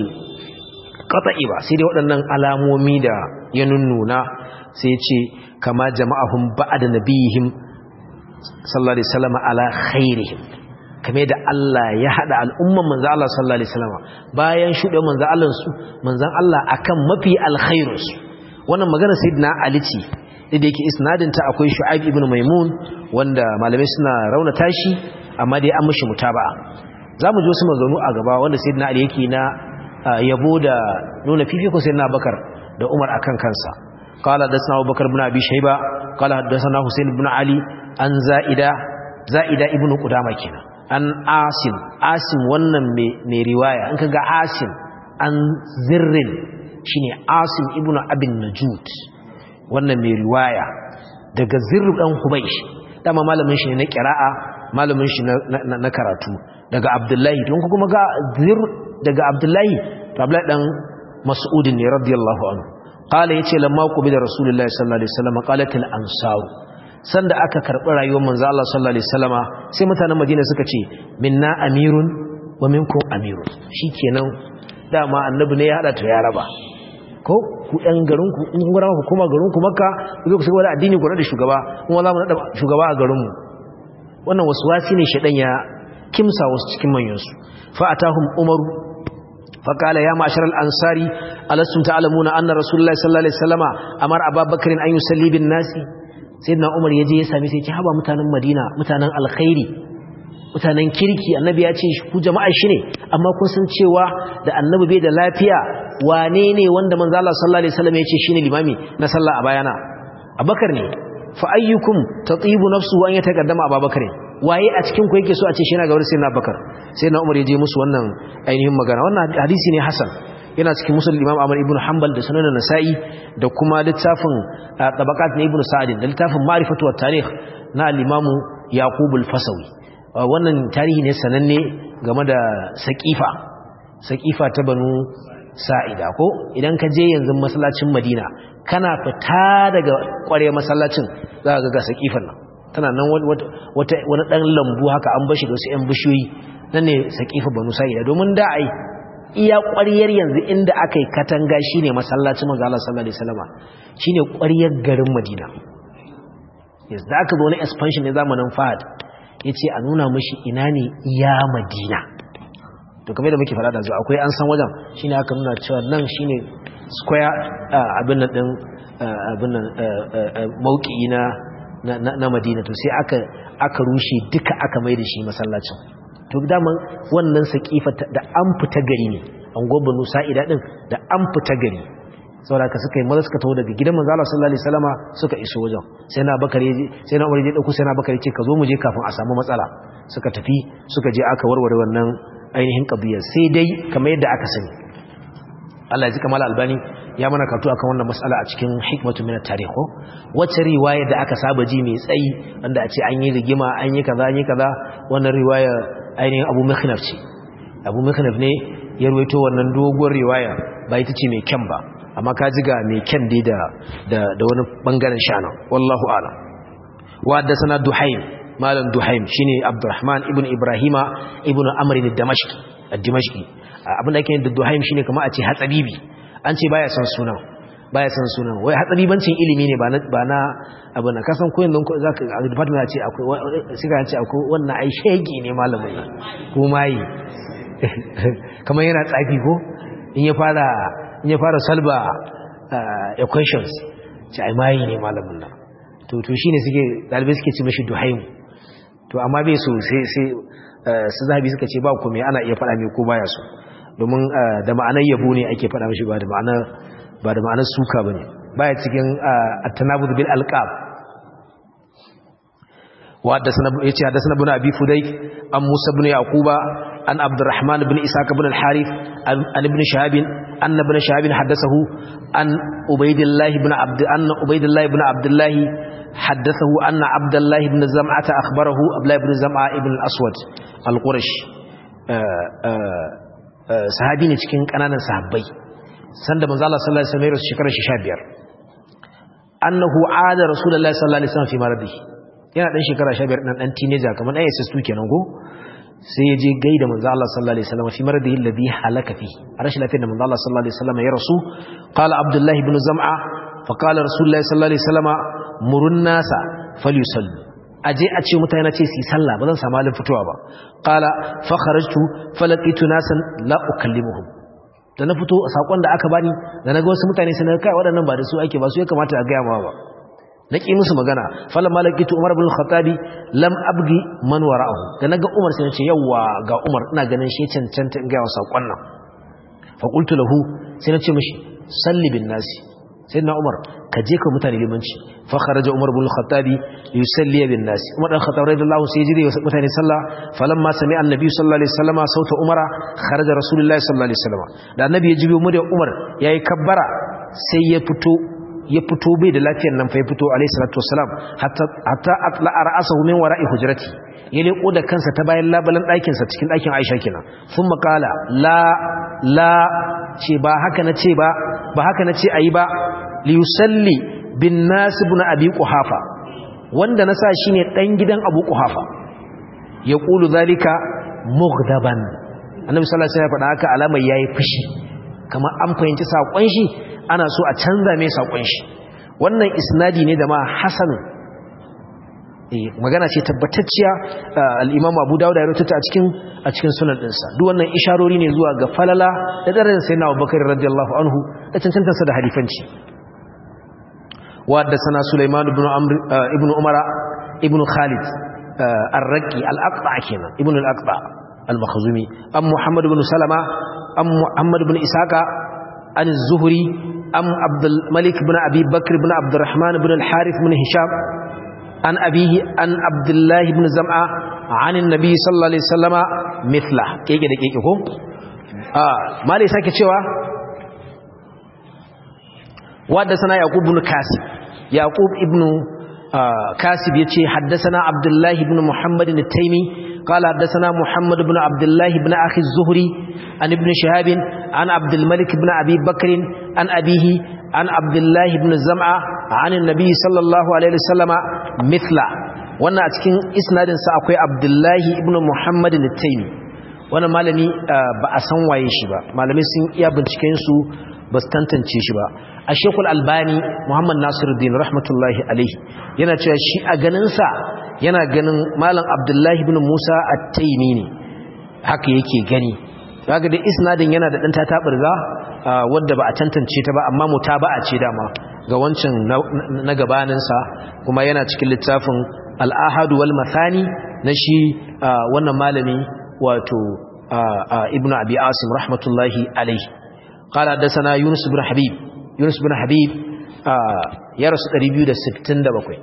qata'i ba sai dai waɗannan alamomi da ya nunnuna sai ya ce kama jama'ahum ba'da nabiyihim sallallahu alaihi wasallam ala khairihim kame da Allah ya hada al'umman manzo Allah sallallahu alaihi wasallam bayan shuɗe manzo Allah su manzon Allah akan mafi alkhairus wannan magana sayyidina Ali ce da yake isnadin ta akwai Shu'aib ibn Maimun wanda malamai suna raunata shi amma dai an mishi mutaba'a zamu ji wasu maganganu a gaba wanda sayyidina Ali yake na yabo da nuna fifiko sayyidina Bakar da Umar akan kansa qala dasna Abu Bakar ibn Abi Shayba qala hadathana Husayn ibn Ali an Za'ida Za'ida ibn Qudama kenan an Asim Asim wannan mai riwaya in kaga Asim an Zirrin shine Asim ibn Abin Najud wannan mai riwaya daga Zirr dan Hubaysh dama malamin shi ne na qira'a malamin shi na, na karatu daga Abdullahi don kuma ga Zirr daga Abdullahi to Abdullahi dan Mas'ud ne radiyallahu anhu qala yace lamma qubida rasulullahi sallallahu alaihi wasallam qalat al ansar sanda aka karbi rayuwar manzo Allah sallallahu alaihi wasallama sai mutanen Madina suka ce minna amirun wa minkum amirun shikenan dama annabi ne ya hada to ya raba ko ku ɗan garin ku in kun gura ku koma garin ku Makka ku zo ku shiga da addini ku da shugaba kuma za mu nada shugaba a garin mu wannan waswasi ne shedan ya kimsa wasu cikin manyan su fa atahum umaru فقال يا معشر الأنصاري ألستم تعلمون أن رسول الله صلى الله عليه وسلم أمر أبا بكر أن يصلي بالناس سيدنا عمر يجي يسامي سيتي هبا متانن مدينة متانن الخيري mutanen kirki annabi ya ce ku jama'a shi ne amma kun san cewa da annabi bai da lafiya wane ne wanda manzo Allah sallallahu alaihi wasallam ya ce shine limami na sallah a bayana Abubakar ne fa ayyukum tatibu nafsu an yataqaddama Abubakar waye a cikin ku yake so a ce shi na ga wurin sayyidina Abubakar sayyidina Umar ya je musu wannan ainihin magana wannan hadisi ne hasan yana cikin musnad Imam Ahmad ibn Hanbal da sunan Nasa'i da kuma littafin tabaqat na Ibn Sa'd da littafin Ma'rifatu wat Tarikh na al-Imam Yaqub al-Fasawi wannan tarihi ne sananne game da Saqifa Saqifa ta Banu Sa'ida ko idan ka je yanzu masallacin Madina kana fita daga kware masallacin za ka ga Saqifan nan tana nan wata wani dan lambu haka an bashi da wasu ƴan bishiyoyi nan ne Saqifa Banu Sa'ida domin da ai iya ƙwariyar yanzu inda aka yi katanga shine masallacin manzo Allah sallallahu alaihi wasallam shine ƙwariyar garin Madina yes da aka zo wani expansion ne zamanin Fahad yace a nuna mishi ina ne iya Madina to kamar da muke fara da zuwa akwai an san wajen shine aka nuna cewa nan shine square abin nan din abin nan mauki na na Madina to sai aka aka rushe duka aka mai da shi masallacin to daman wannan Saqifa da an fita gari ne an gobanu Sa'ida din da an fita gari saboda ka suka yi maza suka tawo daga gidan manzo Allah sallallahu alaihi wasallama suka iso wajen sai na Bakare sai na Umar ya dauko sai na Bakare ce ka zo mu je kafin a samu matsala suka tafi suka je aka warware wannan ainihin qadiyya sai dai kamar yadda aka sani Allah ya ji kamar Albani ya mana karatu akan wannan mas'ala a cikin hikmatu min at-tarikh wacce riwaya da aka saba ji mai tsayi wanda a ce an yi rigima an yi kaza an yi kaza wannan riwaya ainihin Abu Mikhnaf ce Abu Mikhnaf ne ya ruwaito wannan doguwar riwaya ba ita ce mai kyan ba amma ka ji ga mai kyan dai da da wani bangaren shana wallahu a'lam wa haddathana Duhaym malam Duhaym shine Abdurrahman ibn Ibrahima ibn Amr ad-Damashqi ad-Dimashqi abin da yake da Duhaym shine kamar a ce hatsabibi an ce baya son sunan baya son sunan wai hatsabibancin ilimi ne ba na ba na abin ka san koyin nan zaka a department ya ce akwai sai ka ce akwai wannan ai shege ne malamin nan ko mai kamar yana tsafi ko in ya fara in ya fara salba equations ce ai mai ne malamin nan to to shine suke dalibai suke ce mishi Duhaym to amma bai so sai sai su zabi suka ce ba ku me ana iya fada me ko baya so domin da ma'anar yabo ne ake fada mishi ba da ma'anar ba da ma'anar suka bane baya cikin at-tanabud bil alqab wa hadathana yace hadathana ibn abi fudayk am musa ibn yaquba an Abdurrahman ibn Ishaq ibn al-Harith an ibn Shahab anna ibn Shahab haddathahu an Ubaydillah ibn Abd anna Ubaydillah ibn Abdullah haddathahu anna Abdullah ibn Zam'ah akhbarahu Abdullah ibn Zam'ah ibn al-Aswad al-Qurashi sahabi ne cikin kananan sahabbai sanda manzo Allah sallallahu alaihi wasallam shekarar sha biyar annahu aada rasulullahi sallallahu alaihi wasallam fi maradihi yana dan shekara sha biyar dan dan teenager kamar ai S S two kenan go sai ya je gaida manzo Allah sallallahu alaihi wasallam fi maradihi alladhi halaka fi rashin lafiyar da manzo Allah sallallahu alaihi wasallam ya rasu qala Abdullah ibn Zam'a fa qala rasulullahi sallallahu alaihi wasallam murun nasa falyusallu aje a ce mutane ce su yi sallah ba zan samu halin fitowa ba qala fa kharajtu falaqitu nasan la ukallimuhum da na fito sakon da aka bani da naga wasu mutane sun kai waɗannan ba da su ake ba su ya kamata a ga yawa ba naki musu magana falamma laqitu Umar ibn al-Khattabi lam abgi man wara'ahu da naga Umar sai nace yawa ga Umar ina ganin shi cancanta in ga yawa sakon nan fa qultu lahu sai nace mishi salli bin nasi sayyidina Umar ka je ka mutane limanci fa kharaja Umar ibn al-Khattabi yusalli bin nasi Umar dan Khattab radiyallahu sai jira mutane sallah falamma sami'a annabi sallallahu alaihi wasallam sauta Umara kharaja rasulullahi sallallahu alaihi wasallam da annabi ya jibo mu da Umar yayi kabbara sai ya fito ya fito bai da lafiyar nan fa ya fito alaihi salatu wassalam hatta hatta atla ra'sahu min wara'i hujrati ya leko da kansa ta bayan labalan ɗakin sa cikin ɗakin Aisha kenan thumma qala la la ce ba haka nace ba ba haka nace ayi ba li yusalli bin nas ibn abi quhafa wanda nasa shine dan gidan abu quhafa ya qulu zalika mughdaban annabi sallallahu alaihi wasallam ya faɗa haka alamar yayi fushi kamar an fahimci sakon shi ana so a canza mai sakon shi wannan isnadi ne da ma hasan eh magana ce tabbatacciya al-Imam Abu Dawud ya rawaita a cikin a cikin sunan dinsa duk wannan isharori ne zuwa ga falala da darajar sayyidina Abubakar radiyallahu anhu da cancantar sa da halifanci wa da sana Sulaiman ibn Amr ibn Umara ibn Khalid ar-Raqi al-Aqba kenan ibn al-Aqba al-Makhzumi am Muhammad ibn Salama am Muhammad ibn Isaqa an az-Zuhri am Abdul Malik ibn Abi Bakr ibn Abdurrahman ibn al-Harith ibn Hisham an abihi an Abdullah ibn Zam'a an an-nabi sallallahu alaihi wasallama mithla keke da keke ko ah malai sake cewa wadda sana Yaqub ibn Kasib Yaqub ibn Kasib yace haddathana Abdullah ibn Muhammad al-Taymi قال حدثنا محمد بن عبد الله بن أخي الزهري عن ابن شهاب عن عبد الملك بن أبي بكر عن أبيه عن عبد الله بن الزمعة عن النبي صلى الله عليه وسلم مثله وانا اتكين اسناد سأقوي عبد الله بن محمد التيمي وانا مالمي بأسان وايشي با مالمي سين إيا بنتكينسو بستانتن تيشي با الشيخ الألباني محمد ناصر الدين رحمة الله عليه yana cewa shi a ganinsa yana ganin malam Abdullahi ibn Musa at-Taymi ne haka yake gani kaga da isnadin yana da dan tataburza wanda ba a tantance ta ba amma mutaba'a ce dama ga wancan na gabanin sa kuma yana cikin littafin al-Ahad wal Mathani na shi wannan malami wato Ibn Abi Asim rahmatullahi alayhi qala hadathana Yunus ibn Habib Yunus ibn Habib ya rasu ɗari biyu da sittin da bakwai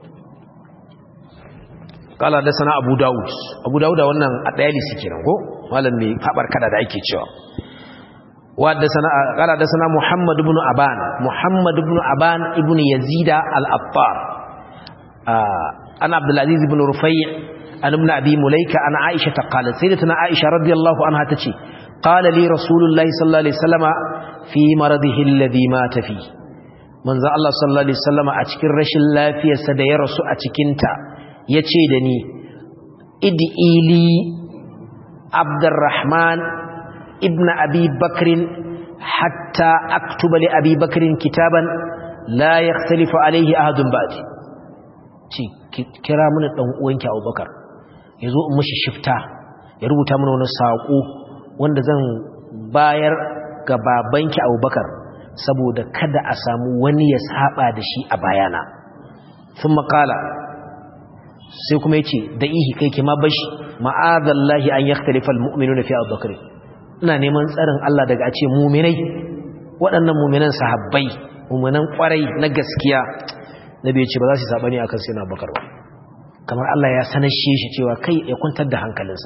kala da sana Abu Dawud Abu Dawud wannan a ɗaya lisi kenan ko malam mai fabar kada da ake cewa wadda sana kala da sana Muhammad ibn Aban Muhammad ibn Aban ibn Yazid al-Attar an Abdul Aziz ibn Rufai' an ibn Abi Mulaika an Aisha ta qalat sayyidatuna Aisha radiyallahu anha tace qala li Rasulullahi sallallahu alaihi wasallama fi maradihi alladhi mata fi manzo Allah sallallahu alaihi wasallama a cikin rashin lafiyarsa da ya rasu a cikin ta yace da ni idili Abdurrahman ibn Abi Bakr hatta aktuba li Abi Bakr kitaban la yakhtalifu alayhi ahadun ba'di ci kira mun dan uwanki Abubakar yazo in mishi shifta ya rubuta mana wani sako wanda zan bayar ga babanki Abubakar saboda kada a samu wani ya saba da shi a bayana sun makala sai kuma yace da ihi kai ke ma bashi ma'adallahi an yakhtalifa almu'minuna fi Abubakar ina neman tsarin Allah daga a ce mu'minai waɗannan mu'minan sahabbai mu'minan kwarai na gaskiya nabi ya ce ba za su sabani akan sai na Abubakar ba kamar Allah ya sanashe shi cewa kai ya kwantar da hankalinsa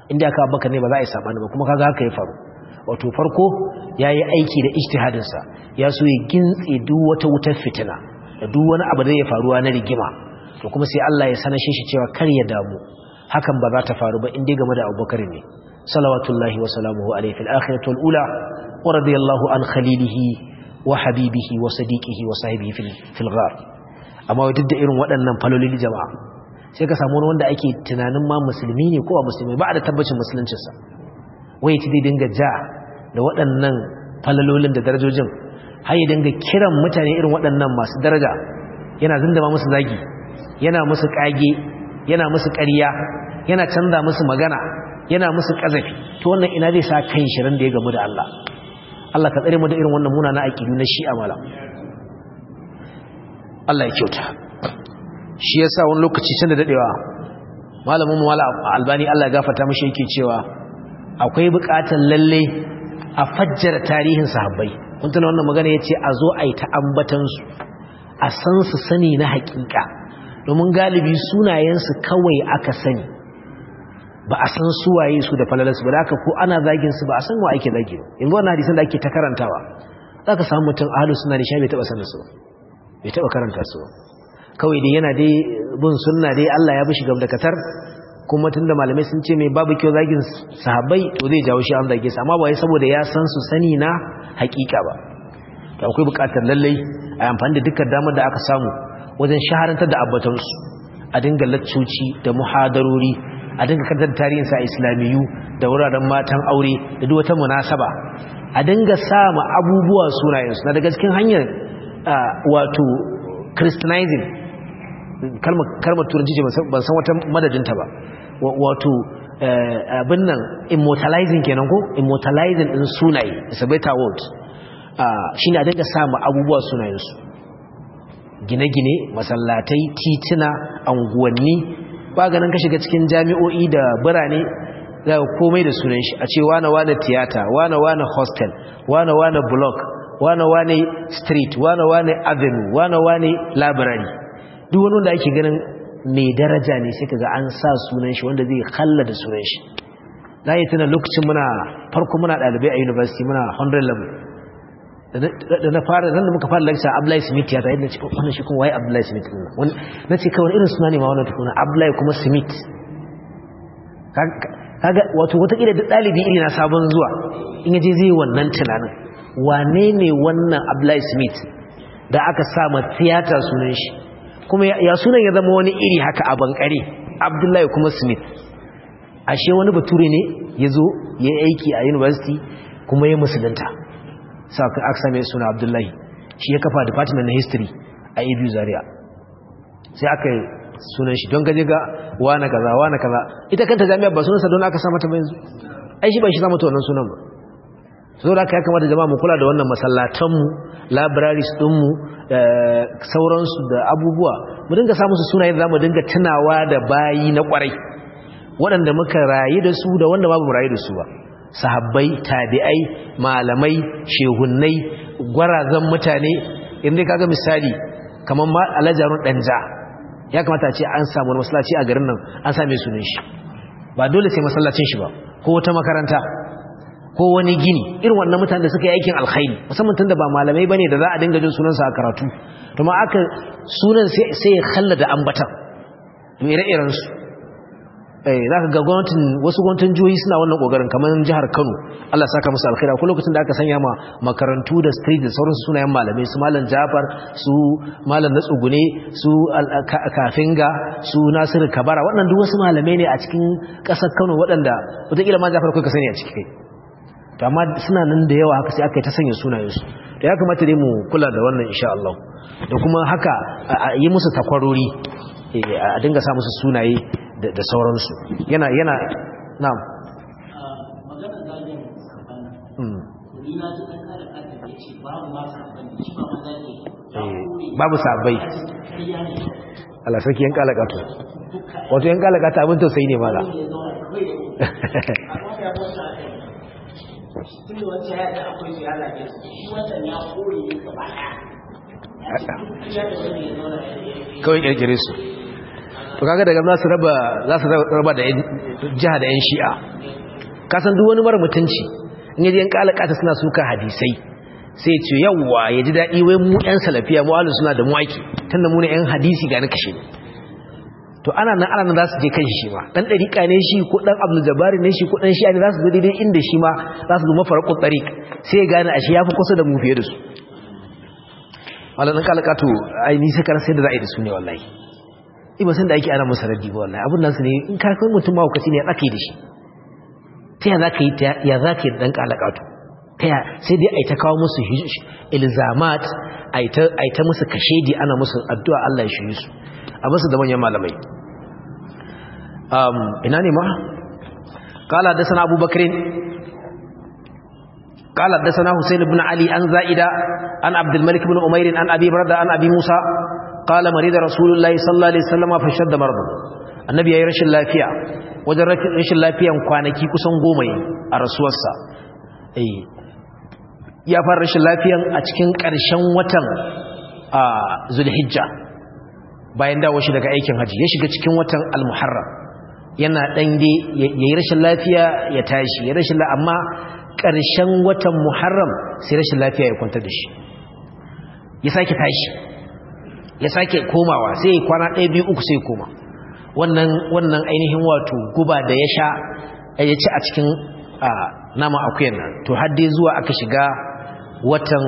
inda aka Abubakar ne ba za a yi sabani ba kuma kaga haka ya faru wato farko yayi aiki da ijtihadin sa ya so ya gintse duk wata wutar fitina da duk wani abu da ya faruwa na rigima to kuma sai Allah ya sanashe shi cewa kar ya damu hakan ba za ta faru ba inda game da Abubakar ne salawatullahi wa salamuhu alayhi fil akhirati wal ula wa radiyallahu an khalilihi wa habibihi wa sadiqihi wa sahibihi fil fil ghar amma duk da irin waɗannan falolin jama'a sai ka samu wanda ake tunanin ma musulmi ne ko ba musulmi ba da tabbacin musuluncinsa waye ci dai dinga ja da waɗannan falalolin da darajojin har ya dinga kiran mutane irin waɗannan masu daraja yana zindama musu zagi yana musu kage yana musu ƙarya yana canza musu magana yana musu kazafi to wannan ina zai sa kan shirin da ya gamu da Allah Allah ka tsare mu da irin wannan munana aqidu na shi'a malam Allah ya kyauta shi yasa wani lokaci can da dadewa malamin mu wala albani Allah ya gafarta mishi yake cewa akwai buƙatar lalle a fajjara tarihin sahabbai kun tana wannan magana yace a zo a yi ta ambatan su a san su sani na haƙiƙa domin galibi sunayen su kawai aka sani ba a san su waye su da falalansu ba da haka ko ana zagin su ba a san wa ake zagi ba yanzu wannan hadisin da ake ta karantawa zaka samu mutum ahlus sunna ne shi bai taba sanin su bai taba karanta su kawai dai yana dai bin sunna dai Allah ya bishi gamdakatar kuma tunda malamai sun ce mai babu kyau zagin sahabbai to zai jawo shi an zage su amma ba wai saboda ya san su sani na hakika ba to akwai bukatar lallai a amfani da dukkan damar da aka samu wajen shaharantar da abbatan su a dinga laccoci da muhadarori a dinga kantar tarihin sa islamiyu da wuraren matan aure da duk wata munasaba a dinga sa ma abubuwa sunayen su na daga cikin hanyar wato christianizing kalmar turanci ce ban san wata madadinta ba wato abin nan immortalizing kenan ko immortalizing din sunaye is a better word shine a dinga samu abubuwa sunayensu gine-gine masallatai titina anguwanni ba ganin ka shiga cikin jami'o'i da birane za ka komai da sunan shi a ce wane-wane theater wane-wane hostel wane-wane block wane-wane street wane-wane avenue wane-wane library duk wani wanda ake ganin mai daraja ne sai kaga an sa sunan shi wanda zai kalla da sunan shi na yi tunan lokacin muna farko muna ɗalibai a university muna one hundred level da na fara zan da muka fara lecture Abdullahi Smith ya tayi da cikin wannan shi kuma wai Abdullahi Smith din wani nace kawai irin suna ne ma wannan tukuna Abdullahi kuma Smith kaga wato wata kila da ɗalibi iri na sabon zuwa in yaje zai wannan tunanin wane ne wannan Abdullahi Smith da aka sa ma theater sunan shi kuma ya sunan ya zama wani iri haka a bankare Abdullahi kuma Smith ashe wani bature ne yazo yayi aiki a university kuma ya musulunta saka aka same suna Abdullahi shi ya kafa department na history a A B U Zaria sai aka sunan shi don gaje ga wani kaza wani kaza ita kanta jami'a ba sunansa don aka sa mata ba yanzu ai shi ba shi sa mata wannan sunan ba so da aka ya kamata jama'a mu kula da wannan masallatanmu libraries ɗinmu sauransu da abubuwa mu dinga samu su sunaye da za mu dinga tunawa da bayi na kwarai waɗanda muka rayu da su da wanda babu mu rayu da su ba sahabbai tabi'ai malamai shehunnai gwarazan mutane inda kaga misali kamar ma alajarun danja ya kamata a ce an samu masallaci a garin nan an same sunan shi ba dole sai masallacin shi ba ko wata makaranta ko wani gini irin wannan mutanen da suka yi aikin alkhairi musamman tunda ba malamai bane da za a dinga jin sunan sa a karatu to ma aka sunan sai sai ya khallada ambatan to ire-iren su eh zaka ga gwamnatin wasu gwamnatin jihohi suna wannan kokarin kamar jihar Kano Allah saka musu alkhairi ko lokacin da aka sanya ma makarantu da street da sauran sunayen malamai su malam Jafar su malam Natsugune su Kafinga su Nasiru Kabara waɗannan duk wasu malamai ne a cikin ƙasar Kano waɗanda wataƙila ma Jafar kai ka sani a ciki kai to amma suna nan da yawa haka sai aka yi ta sanya sunayensu da ya kamata dai mu kula da wannan insha Allah da kuma haka a yi musu takwarori a dinga sa musu sunaye da sauransu yana yana na'am magana zagin sabana ni na ji kan kada kada ya ce babu ma sabani shi ba zagi babu sabai Allah sarki yan kalakatu wato yan kalakatu abin tausayi ne mala tunda wancan ya da akwai su ya zage su shi wancan ya kore ne gaba daya kawai kirkire su to kaga daga za su raba za su raba da jiha da yan shi'a ka san duk wani mara mutunci in yaji yan kalakata suna suka hadisai sai ce yawa ya ji dadi wai mu yan salafiya mu ahlus suna da mu aiki tunda mu ne yan hadisi ga na kashe to ana nan ana nan za su je kan shi ma dan dariqa ne shi ko dan Abdul Jabbar ne shi ko dan shi'a ne za su zo daidai inda shi ma za su zo mafarqut tariq sai ya gane ashe yafi kusa da mu fiye da su malamin kalakatu ai ni sai sai da za a yi da su ne wallahi iba san da ake ana musu raddi ba wallahi abun nan su ne in ka kai mutum ma hukaci ne ya tsake da shi ta ya zaka yi ya zaka yi dan kalakatu ta ya sai dai ai ta kawo musu ilzamat ai ta ai ta musu kashedi ana musu addu'a Allah ya shiri su a musu da manyan malamai um ina ne ma qala da sana abubakar قال حدثنا حسين بن علي عن زائدة عن عبد الملك بن أمير عن أبي بردة عن أبي موسى قال مريض رسول الله صلى الله عليه وسلم فشد مرضه النبي يا رشل لافيا وجر رشل لافيا kwanaki kusan goma a rasuwarsa eh ya fara rashin lafiyan a cikin ƙarshen watan Zulhijja bayan dawo shi daga aikin haji ya shiga cikin watan Al-Muharram yana dan dai yayi rashin lafiya ya tashi ya rashin amma ƙarshen watan Muharram sai rashin lafiya ya kwanta da shi ya sake tashi ya sake komawa sai kwana ɗaya biyu uku sai koma wannan wannan ainihin wato guba da ya sha ya ci a cikin nama akuyan nan to har dai zuwa aka shiga watan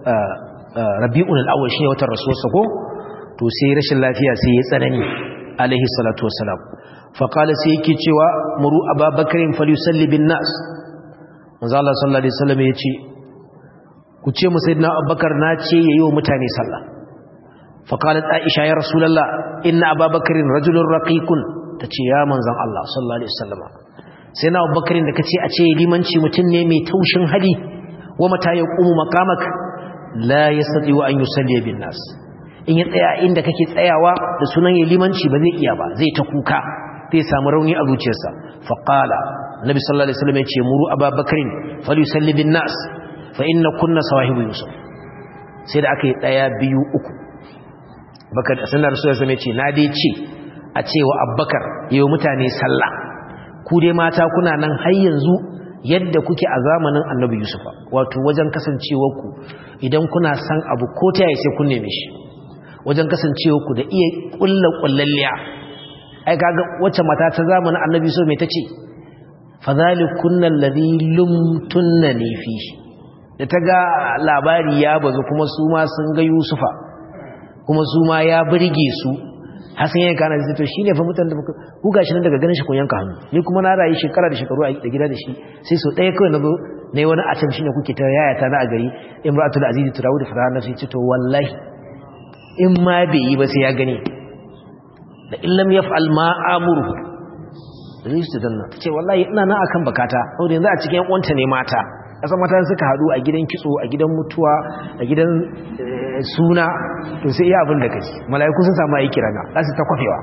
Rabiul Awwal shine watan Rasulullah ko to sai rashin lafiya sai ya tsanani alaihi salatu wassalam fa qala sai yake cewa muru ababakarin falyusalli bin nas manzo Allah sallallahu alaihi wasallam yace ku ce mu sayyidina Abubakar na ce yayi wa mutane sallah fa qalat Aisha ya rasulullah inna Abubakarin rajulun raqiqun tace ya manzon Allah sallallahu alaihi wasallam sai na Abubakarin da kace a ce limanci mutun ne mai taushin hali wa mata yaqumu maqamak la yastati wa an yusalli bin nas in ya tsaya inda kake tsayawa da sunan yayi limanci ba zai iya ba zai ta kuka zai samu rauni a zuciyarsa fa qala Nabi sallallahu alaihi wasallam yace muru Abubakarin falyusalli bin nas fa inna kunna sawahibu yusuf sai da aka yi daya biyu uku bakar sanar Rasulullah sallallahu alaihi wasallam yace na dai ce a cewa Abubakar yayin mutane sallah ku dai mata kuna nan har yanzu yadda kuke a zamanin Annabi Yusuf wato wajen kasancewar ku idan kuna san abu ko ta yayi sai kun neme shi wajen kasancewar ku da iya kullu kullalliya ai kaga wacce mata ta zamanin Annabi Yusuf me tace fadhalikunna alladhi lumtunni fihi da taga labari ya bazu kuma su ma sun ga Yusufa kuma su ma ya burge su hasan yayin kana sai to shine fa mutan da ku gashi nan daga ganin shi kun yanka hannu ni kuma na rayu shekara da shekaru a gida da shi sai so daya kawai nazo nayi wani atam shine kuke ta yayata na a gari Imratul Aziz Turawud Farhana sai ce to wallahi in ma bai yi ba sai ya gani da illam yaf'al ma amuru ristu danna tace wallahi ina nan akan bakata saboda yanzu a cikin uwanta ne mata kasan mata suka hadu a gidan kitso a gidan mutuwa a gidan suna to sai iya abin da kaji malaiku sun samu aiki rana za su ta kwafewa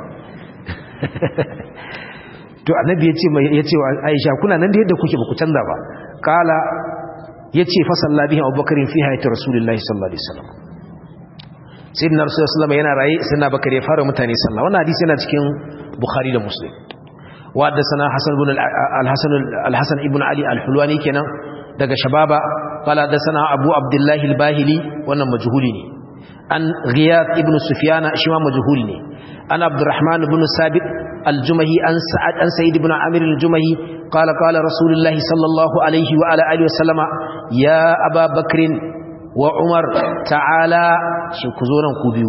to annabi yace mai yace wa Aisha kuna nan da yadda kuke ba ku canza ba kala yace fa sallabihi Abubakar fi hayati Rasulullahi sallallahu alaihi wasallam sayyidina Rasulullah sallallahu alaihi wasallam yana rayi sayyidina Bakar ya fara mutane sallah wannan hadisi yana cikin Bukhari da Muslim wa haddathana Hasan ibn al-Hasan al-Hasan ibn Ali al-Hulwani kenan daga Shababa qala haddathana Abu Abdullah al-Bahili wannan majhuli ne an Ghiyath ibn Sufyan shi ma majhuli ne an Abdurrahman ibn Sabit al-Jumahi an Sa'ad an Sa'id ibn Amir al-Jumahi qala qala Rasulullah sallallahu alaihi wa ala alihi wa sallama ya Aba Bakr wa Umar ta'ala shi ku zo nan ku biyu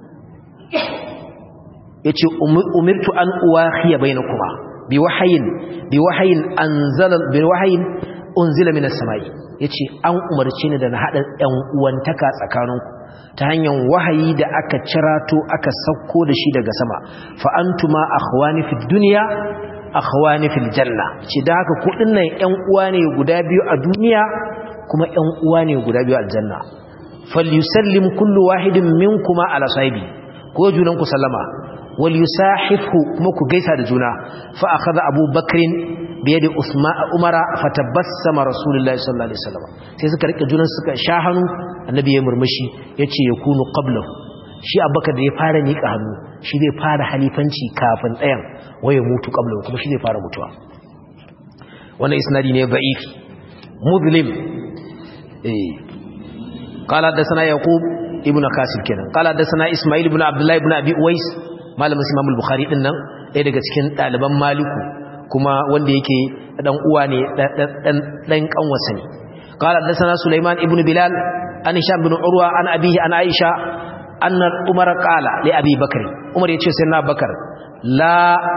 yace umirtu an uwakhiya bainakuma bi wahayin bi wahayin anzala bi wahayin unzila minas samai yace an umarce ni da na hada ɗan uwantaka tsakaninku ta hanyar wahayi da aka cirato aka sauko da shi daga sama fa antuma akhwani fid dunya akhwani fil janna ce da haka ku dinnan ƴan uwa ne guda biyu a duniya kuma ƴan uwa ne guda biyu a aljanna falyusallim kullu wahidin minkuma ala sahibi ko junan ku sallama wal yusahifhu kuma ku gaisa da juna fa akhadha Abu Bakrin bi yadi Uthman Umara fatabassama Rasulullahi sallallahu alaihi wasallam sai suka rike junan suka sha hannu annabi ya murmushi yace yakunu qablahu shi Abubakar da ya fara mika hannu shi zai fara halifanci kafin ɗayan waye mutu qabla kuma shi zai fara mutuwa wannan isnadi ne da'if mudlim eh qala hadathana yaqub ibn kasir kenan qala hadathana isma'il ibn abdullah ibn abi uwais malamin imam al-bukhari din nan ɗaya daga cikin ɗaliban maliku kuma wanda yake dan uwa ne dan dan kanwasa ne qala hadathana sulaiman ibn bilal an hisham ibn urwa an abihi an aisha anna umar qala li abi bakr umar yace sai na bakar la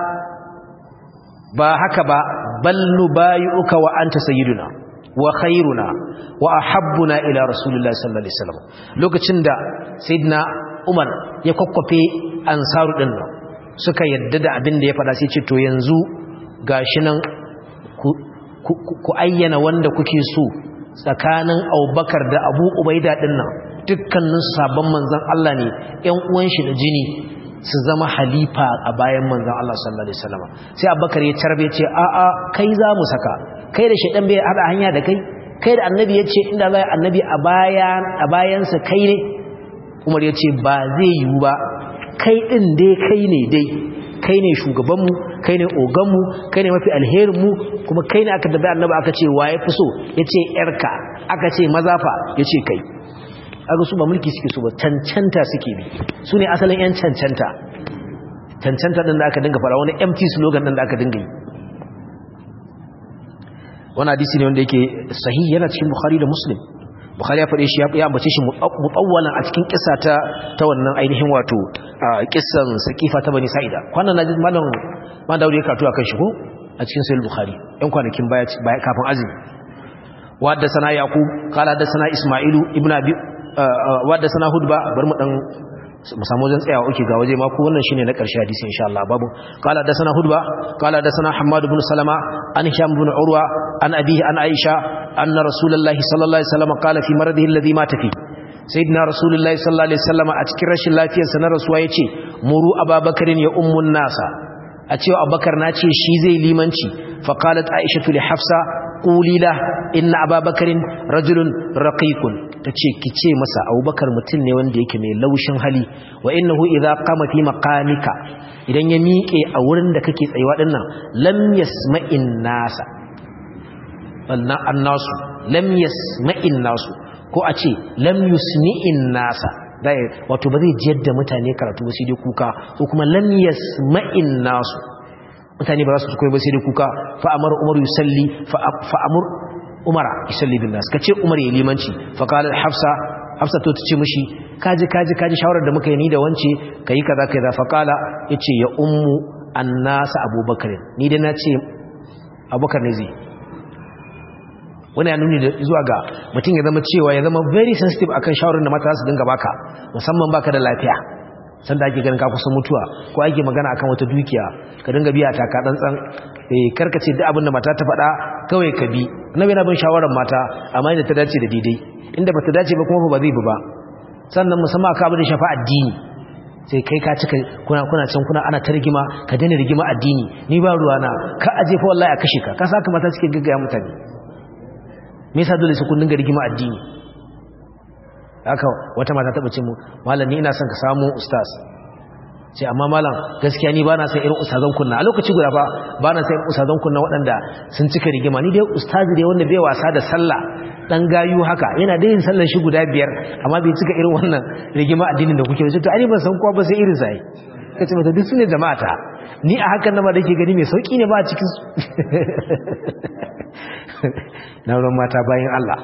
ba haka ba bal nubayuka wa anta sayyiduna wa khairuna wa ahabbuna ila rasulillahi sallallahu alaihi wasallam lokacin da sayyidina umar ya kokkofe ansaru din nan suka yadda da abin da ya fada sai ce to yanzu gashi nan ku ayyana wanda kuke so tsakanin Abubakar da Abu Ubaida din nan dukkanin sabon manzon Allah ne ƴan uwan shi da jini su zama halifa a bayan manzon Allah sallallahu alaihi wasallam sai Abubakar ya tarbe ce a a kai za mu saka kai da shedan bai hada hanya da kai kai da annabi yace inda zai annabi a bayan a bayansa kai ne Umar yace ba zai yiwu ba kai din dai kai ne dai kai ne shugabanmu kai ne oganmu kai ne mafi alherinmu kuma kai ne aka dabe annabi aka ce waye fi so yace yarka aka ce mazafa yace kai aga su ba mulki suke so ba cancanta suke bi su ne asalin yan cancanta cancanta din da aka dinga fara wani empty slogan din da aka dinga yi wannan hadisi ne wanda yake sahihi yana cikin Bukhari da Muslim Bukhari ya faɗe shi ya ambace shi mutawwalan a cikin kissa ta ta wannan ainihin wato kissan Saqifa ta Bani Sa'ida kwanan naji malam ma Dawud ya karatu akan shi ko a cikin Sahih Bukhari ɗan kwanakin baya kafin azumi wa haddathana Yaqub qala haddathana Isma'ilu ibn Abi wa haddathana Hudba bar mu dan mu samu wajen tsayawa uke ga waje ma ko wannan shine na ƙarshe hadisi insha Allah babu qala hadathana Hudba qala hadathana Hammad ibn Salama an Hisham ibn Urwa an abihi an Aisha anna Rasulullahi sallallahu alaihi wasallam qala fi maradihi alladhi mata fi sayyidina Rasulullahi sallallahu alaihi wasallam a cikin rashin lafiyar sa na rasuwa yace muru Abubakarin ya ummun nasa a cewa Abubakar na ce shi zai limanci fa qalat Aisha li Hafsa quli la inna Abubakarin rajulun raqiqun tace kice masa Abubakar mutum ne wanda yake mai laushin hali wa innahu idza qama fi maqamika idan ya miƙe a wurin da kake tsayuwa dinnan lam yasma'in nasa wannan annasu lam yasma'in nasu ko a ce lam yusmi'in nasa dai wato ba zai jiyar da mutane karatu ba sai dai kuka ko kuma lam yasma'in nasu mutane ba za su koyi ba sai dai kuka fa amara umar yusalli fa amur umara yusalli bin nas kace umar ya limanci fa qala hafsa hafsa to tace mishi kaji kaji kaji shawarar da muka yi ni da wance kai kaza kaza fa qala yace ya ummu annasa abubakar ni da nace abubakar ne zai wani ya nuni zuwa ga mutum ya zama cewa ya zama very sensitive akan shawarar da mata su dinga baka musamman baka da lafiya sanda ake ganin ka kusa mutuwa ko ake magana akan wata dukiya ka dinga biya taka dantsan eh karkace duk abin da mata ta faɗa kawai ka bi annabi yana bin shawarar mata amma inda ta dace da daidai inda bata dace ba kuma ba zai bi ba sannan musamman aka abin da shafa addini sai kai ka cika kuna kuna can kuna ana ta rigima ka daina rigima addini ni ba ruwana ka aje fa wallahi a kashe ka ka saka mata suke gaggaya mutane me yasa dole su kun dinga rigima addini haka wata mata ta bace mu mallam ni ina son ka samu ustaz sai amma mallam gaskiya ni bana son irin ustazan kunna a lokaci guda fa bana son irin ustazan kunna waɗanda sun cika rigima ni dai ustazi dai wanda bai wasa da sallah dan gayu haka yana da yin sallar shi guda biyar amma bai cika irin wannan rigima addinin da kuke to ani ban san kowa ba sai irin sai kace mata duk sune jama'ata ni a hakan nan ma dake gani mai sauki ne ba a cikin na ruwan mata bayan Allah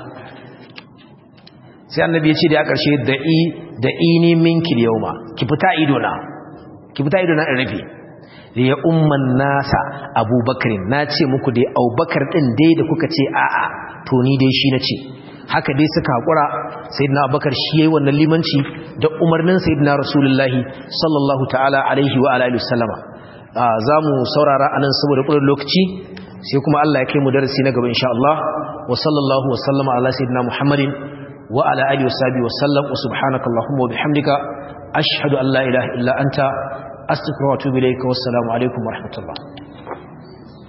sai annabi ya ce da ya ƙarshe da'i da'ini minki yauma ki fita idona ki fita idona in rufe da ya umman nasa abubakar na ce muku dai abubakar din dai da kuka ce a'a to ni dai shi na ce haka dai suka haƙura sayyidina abubakar shi yayi wannan limanci da umarnin sayyidina rasulullahi sallallahu ta'ala alaihi wa alihi wasallama za mu saurara anan saboda ƙurar lokaci sai kuma Allah ya kai mu darasi na gaba insha Allah wa sallallahu wa sallama ala sayyidina Muhammadin wa ala alihi wa sahbihi wa sallam wa subhanakallahumma wa bihamdika ashhadu an la ilaha illa anta astaghfiruka wa atubu ilayka wassalamu alaikum wa rahmatullah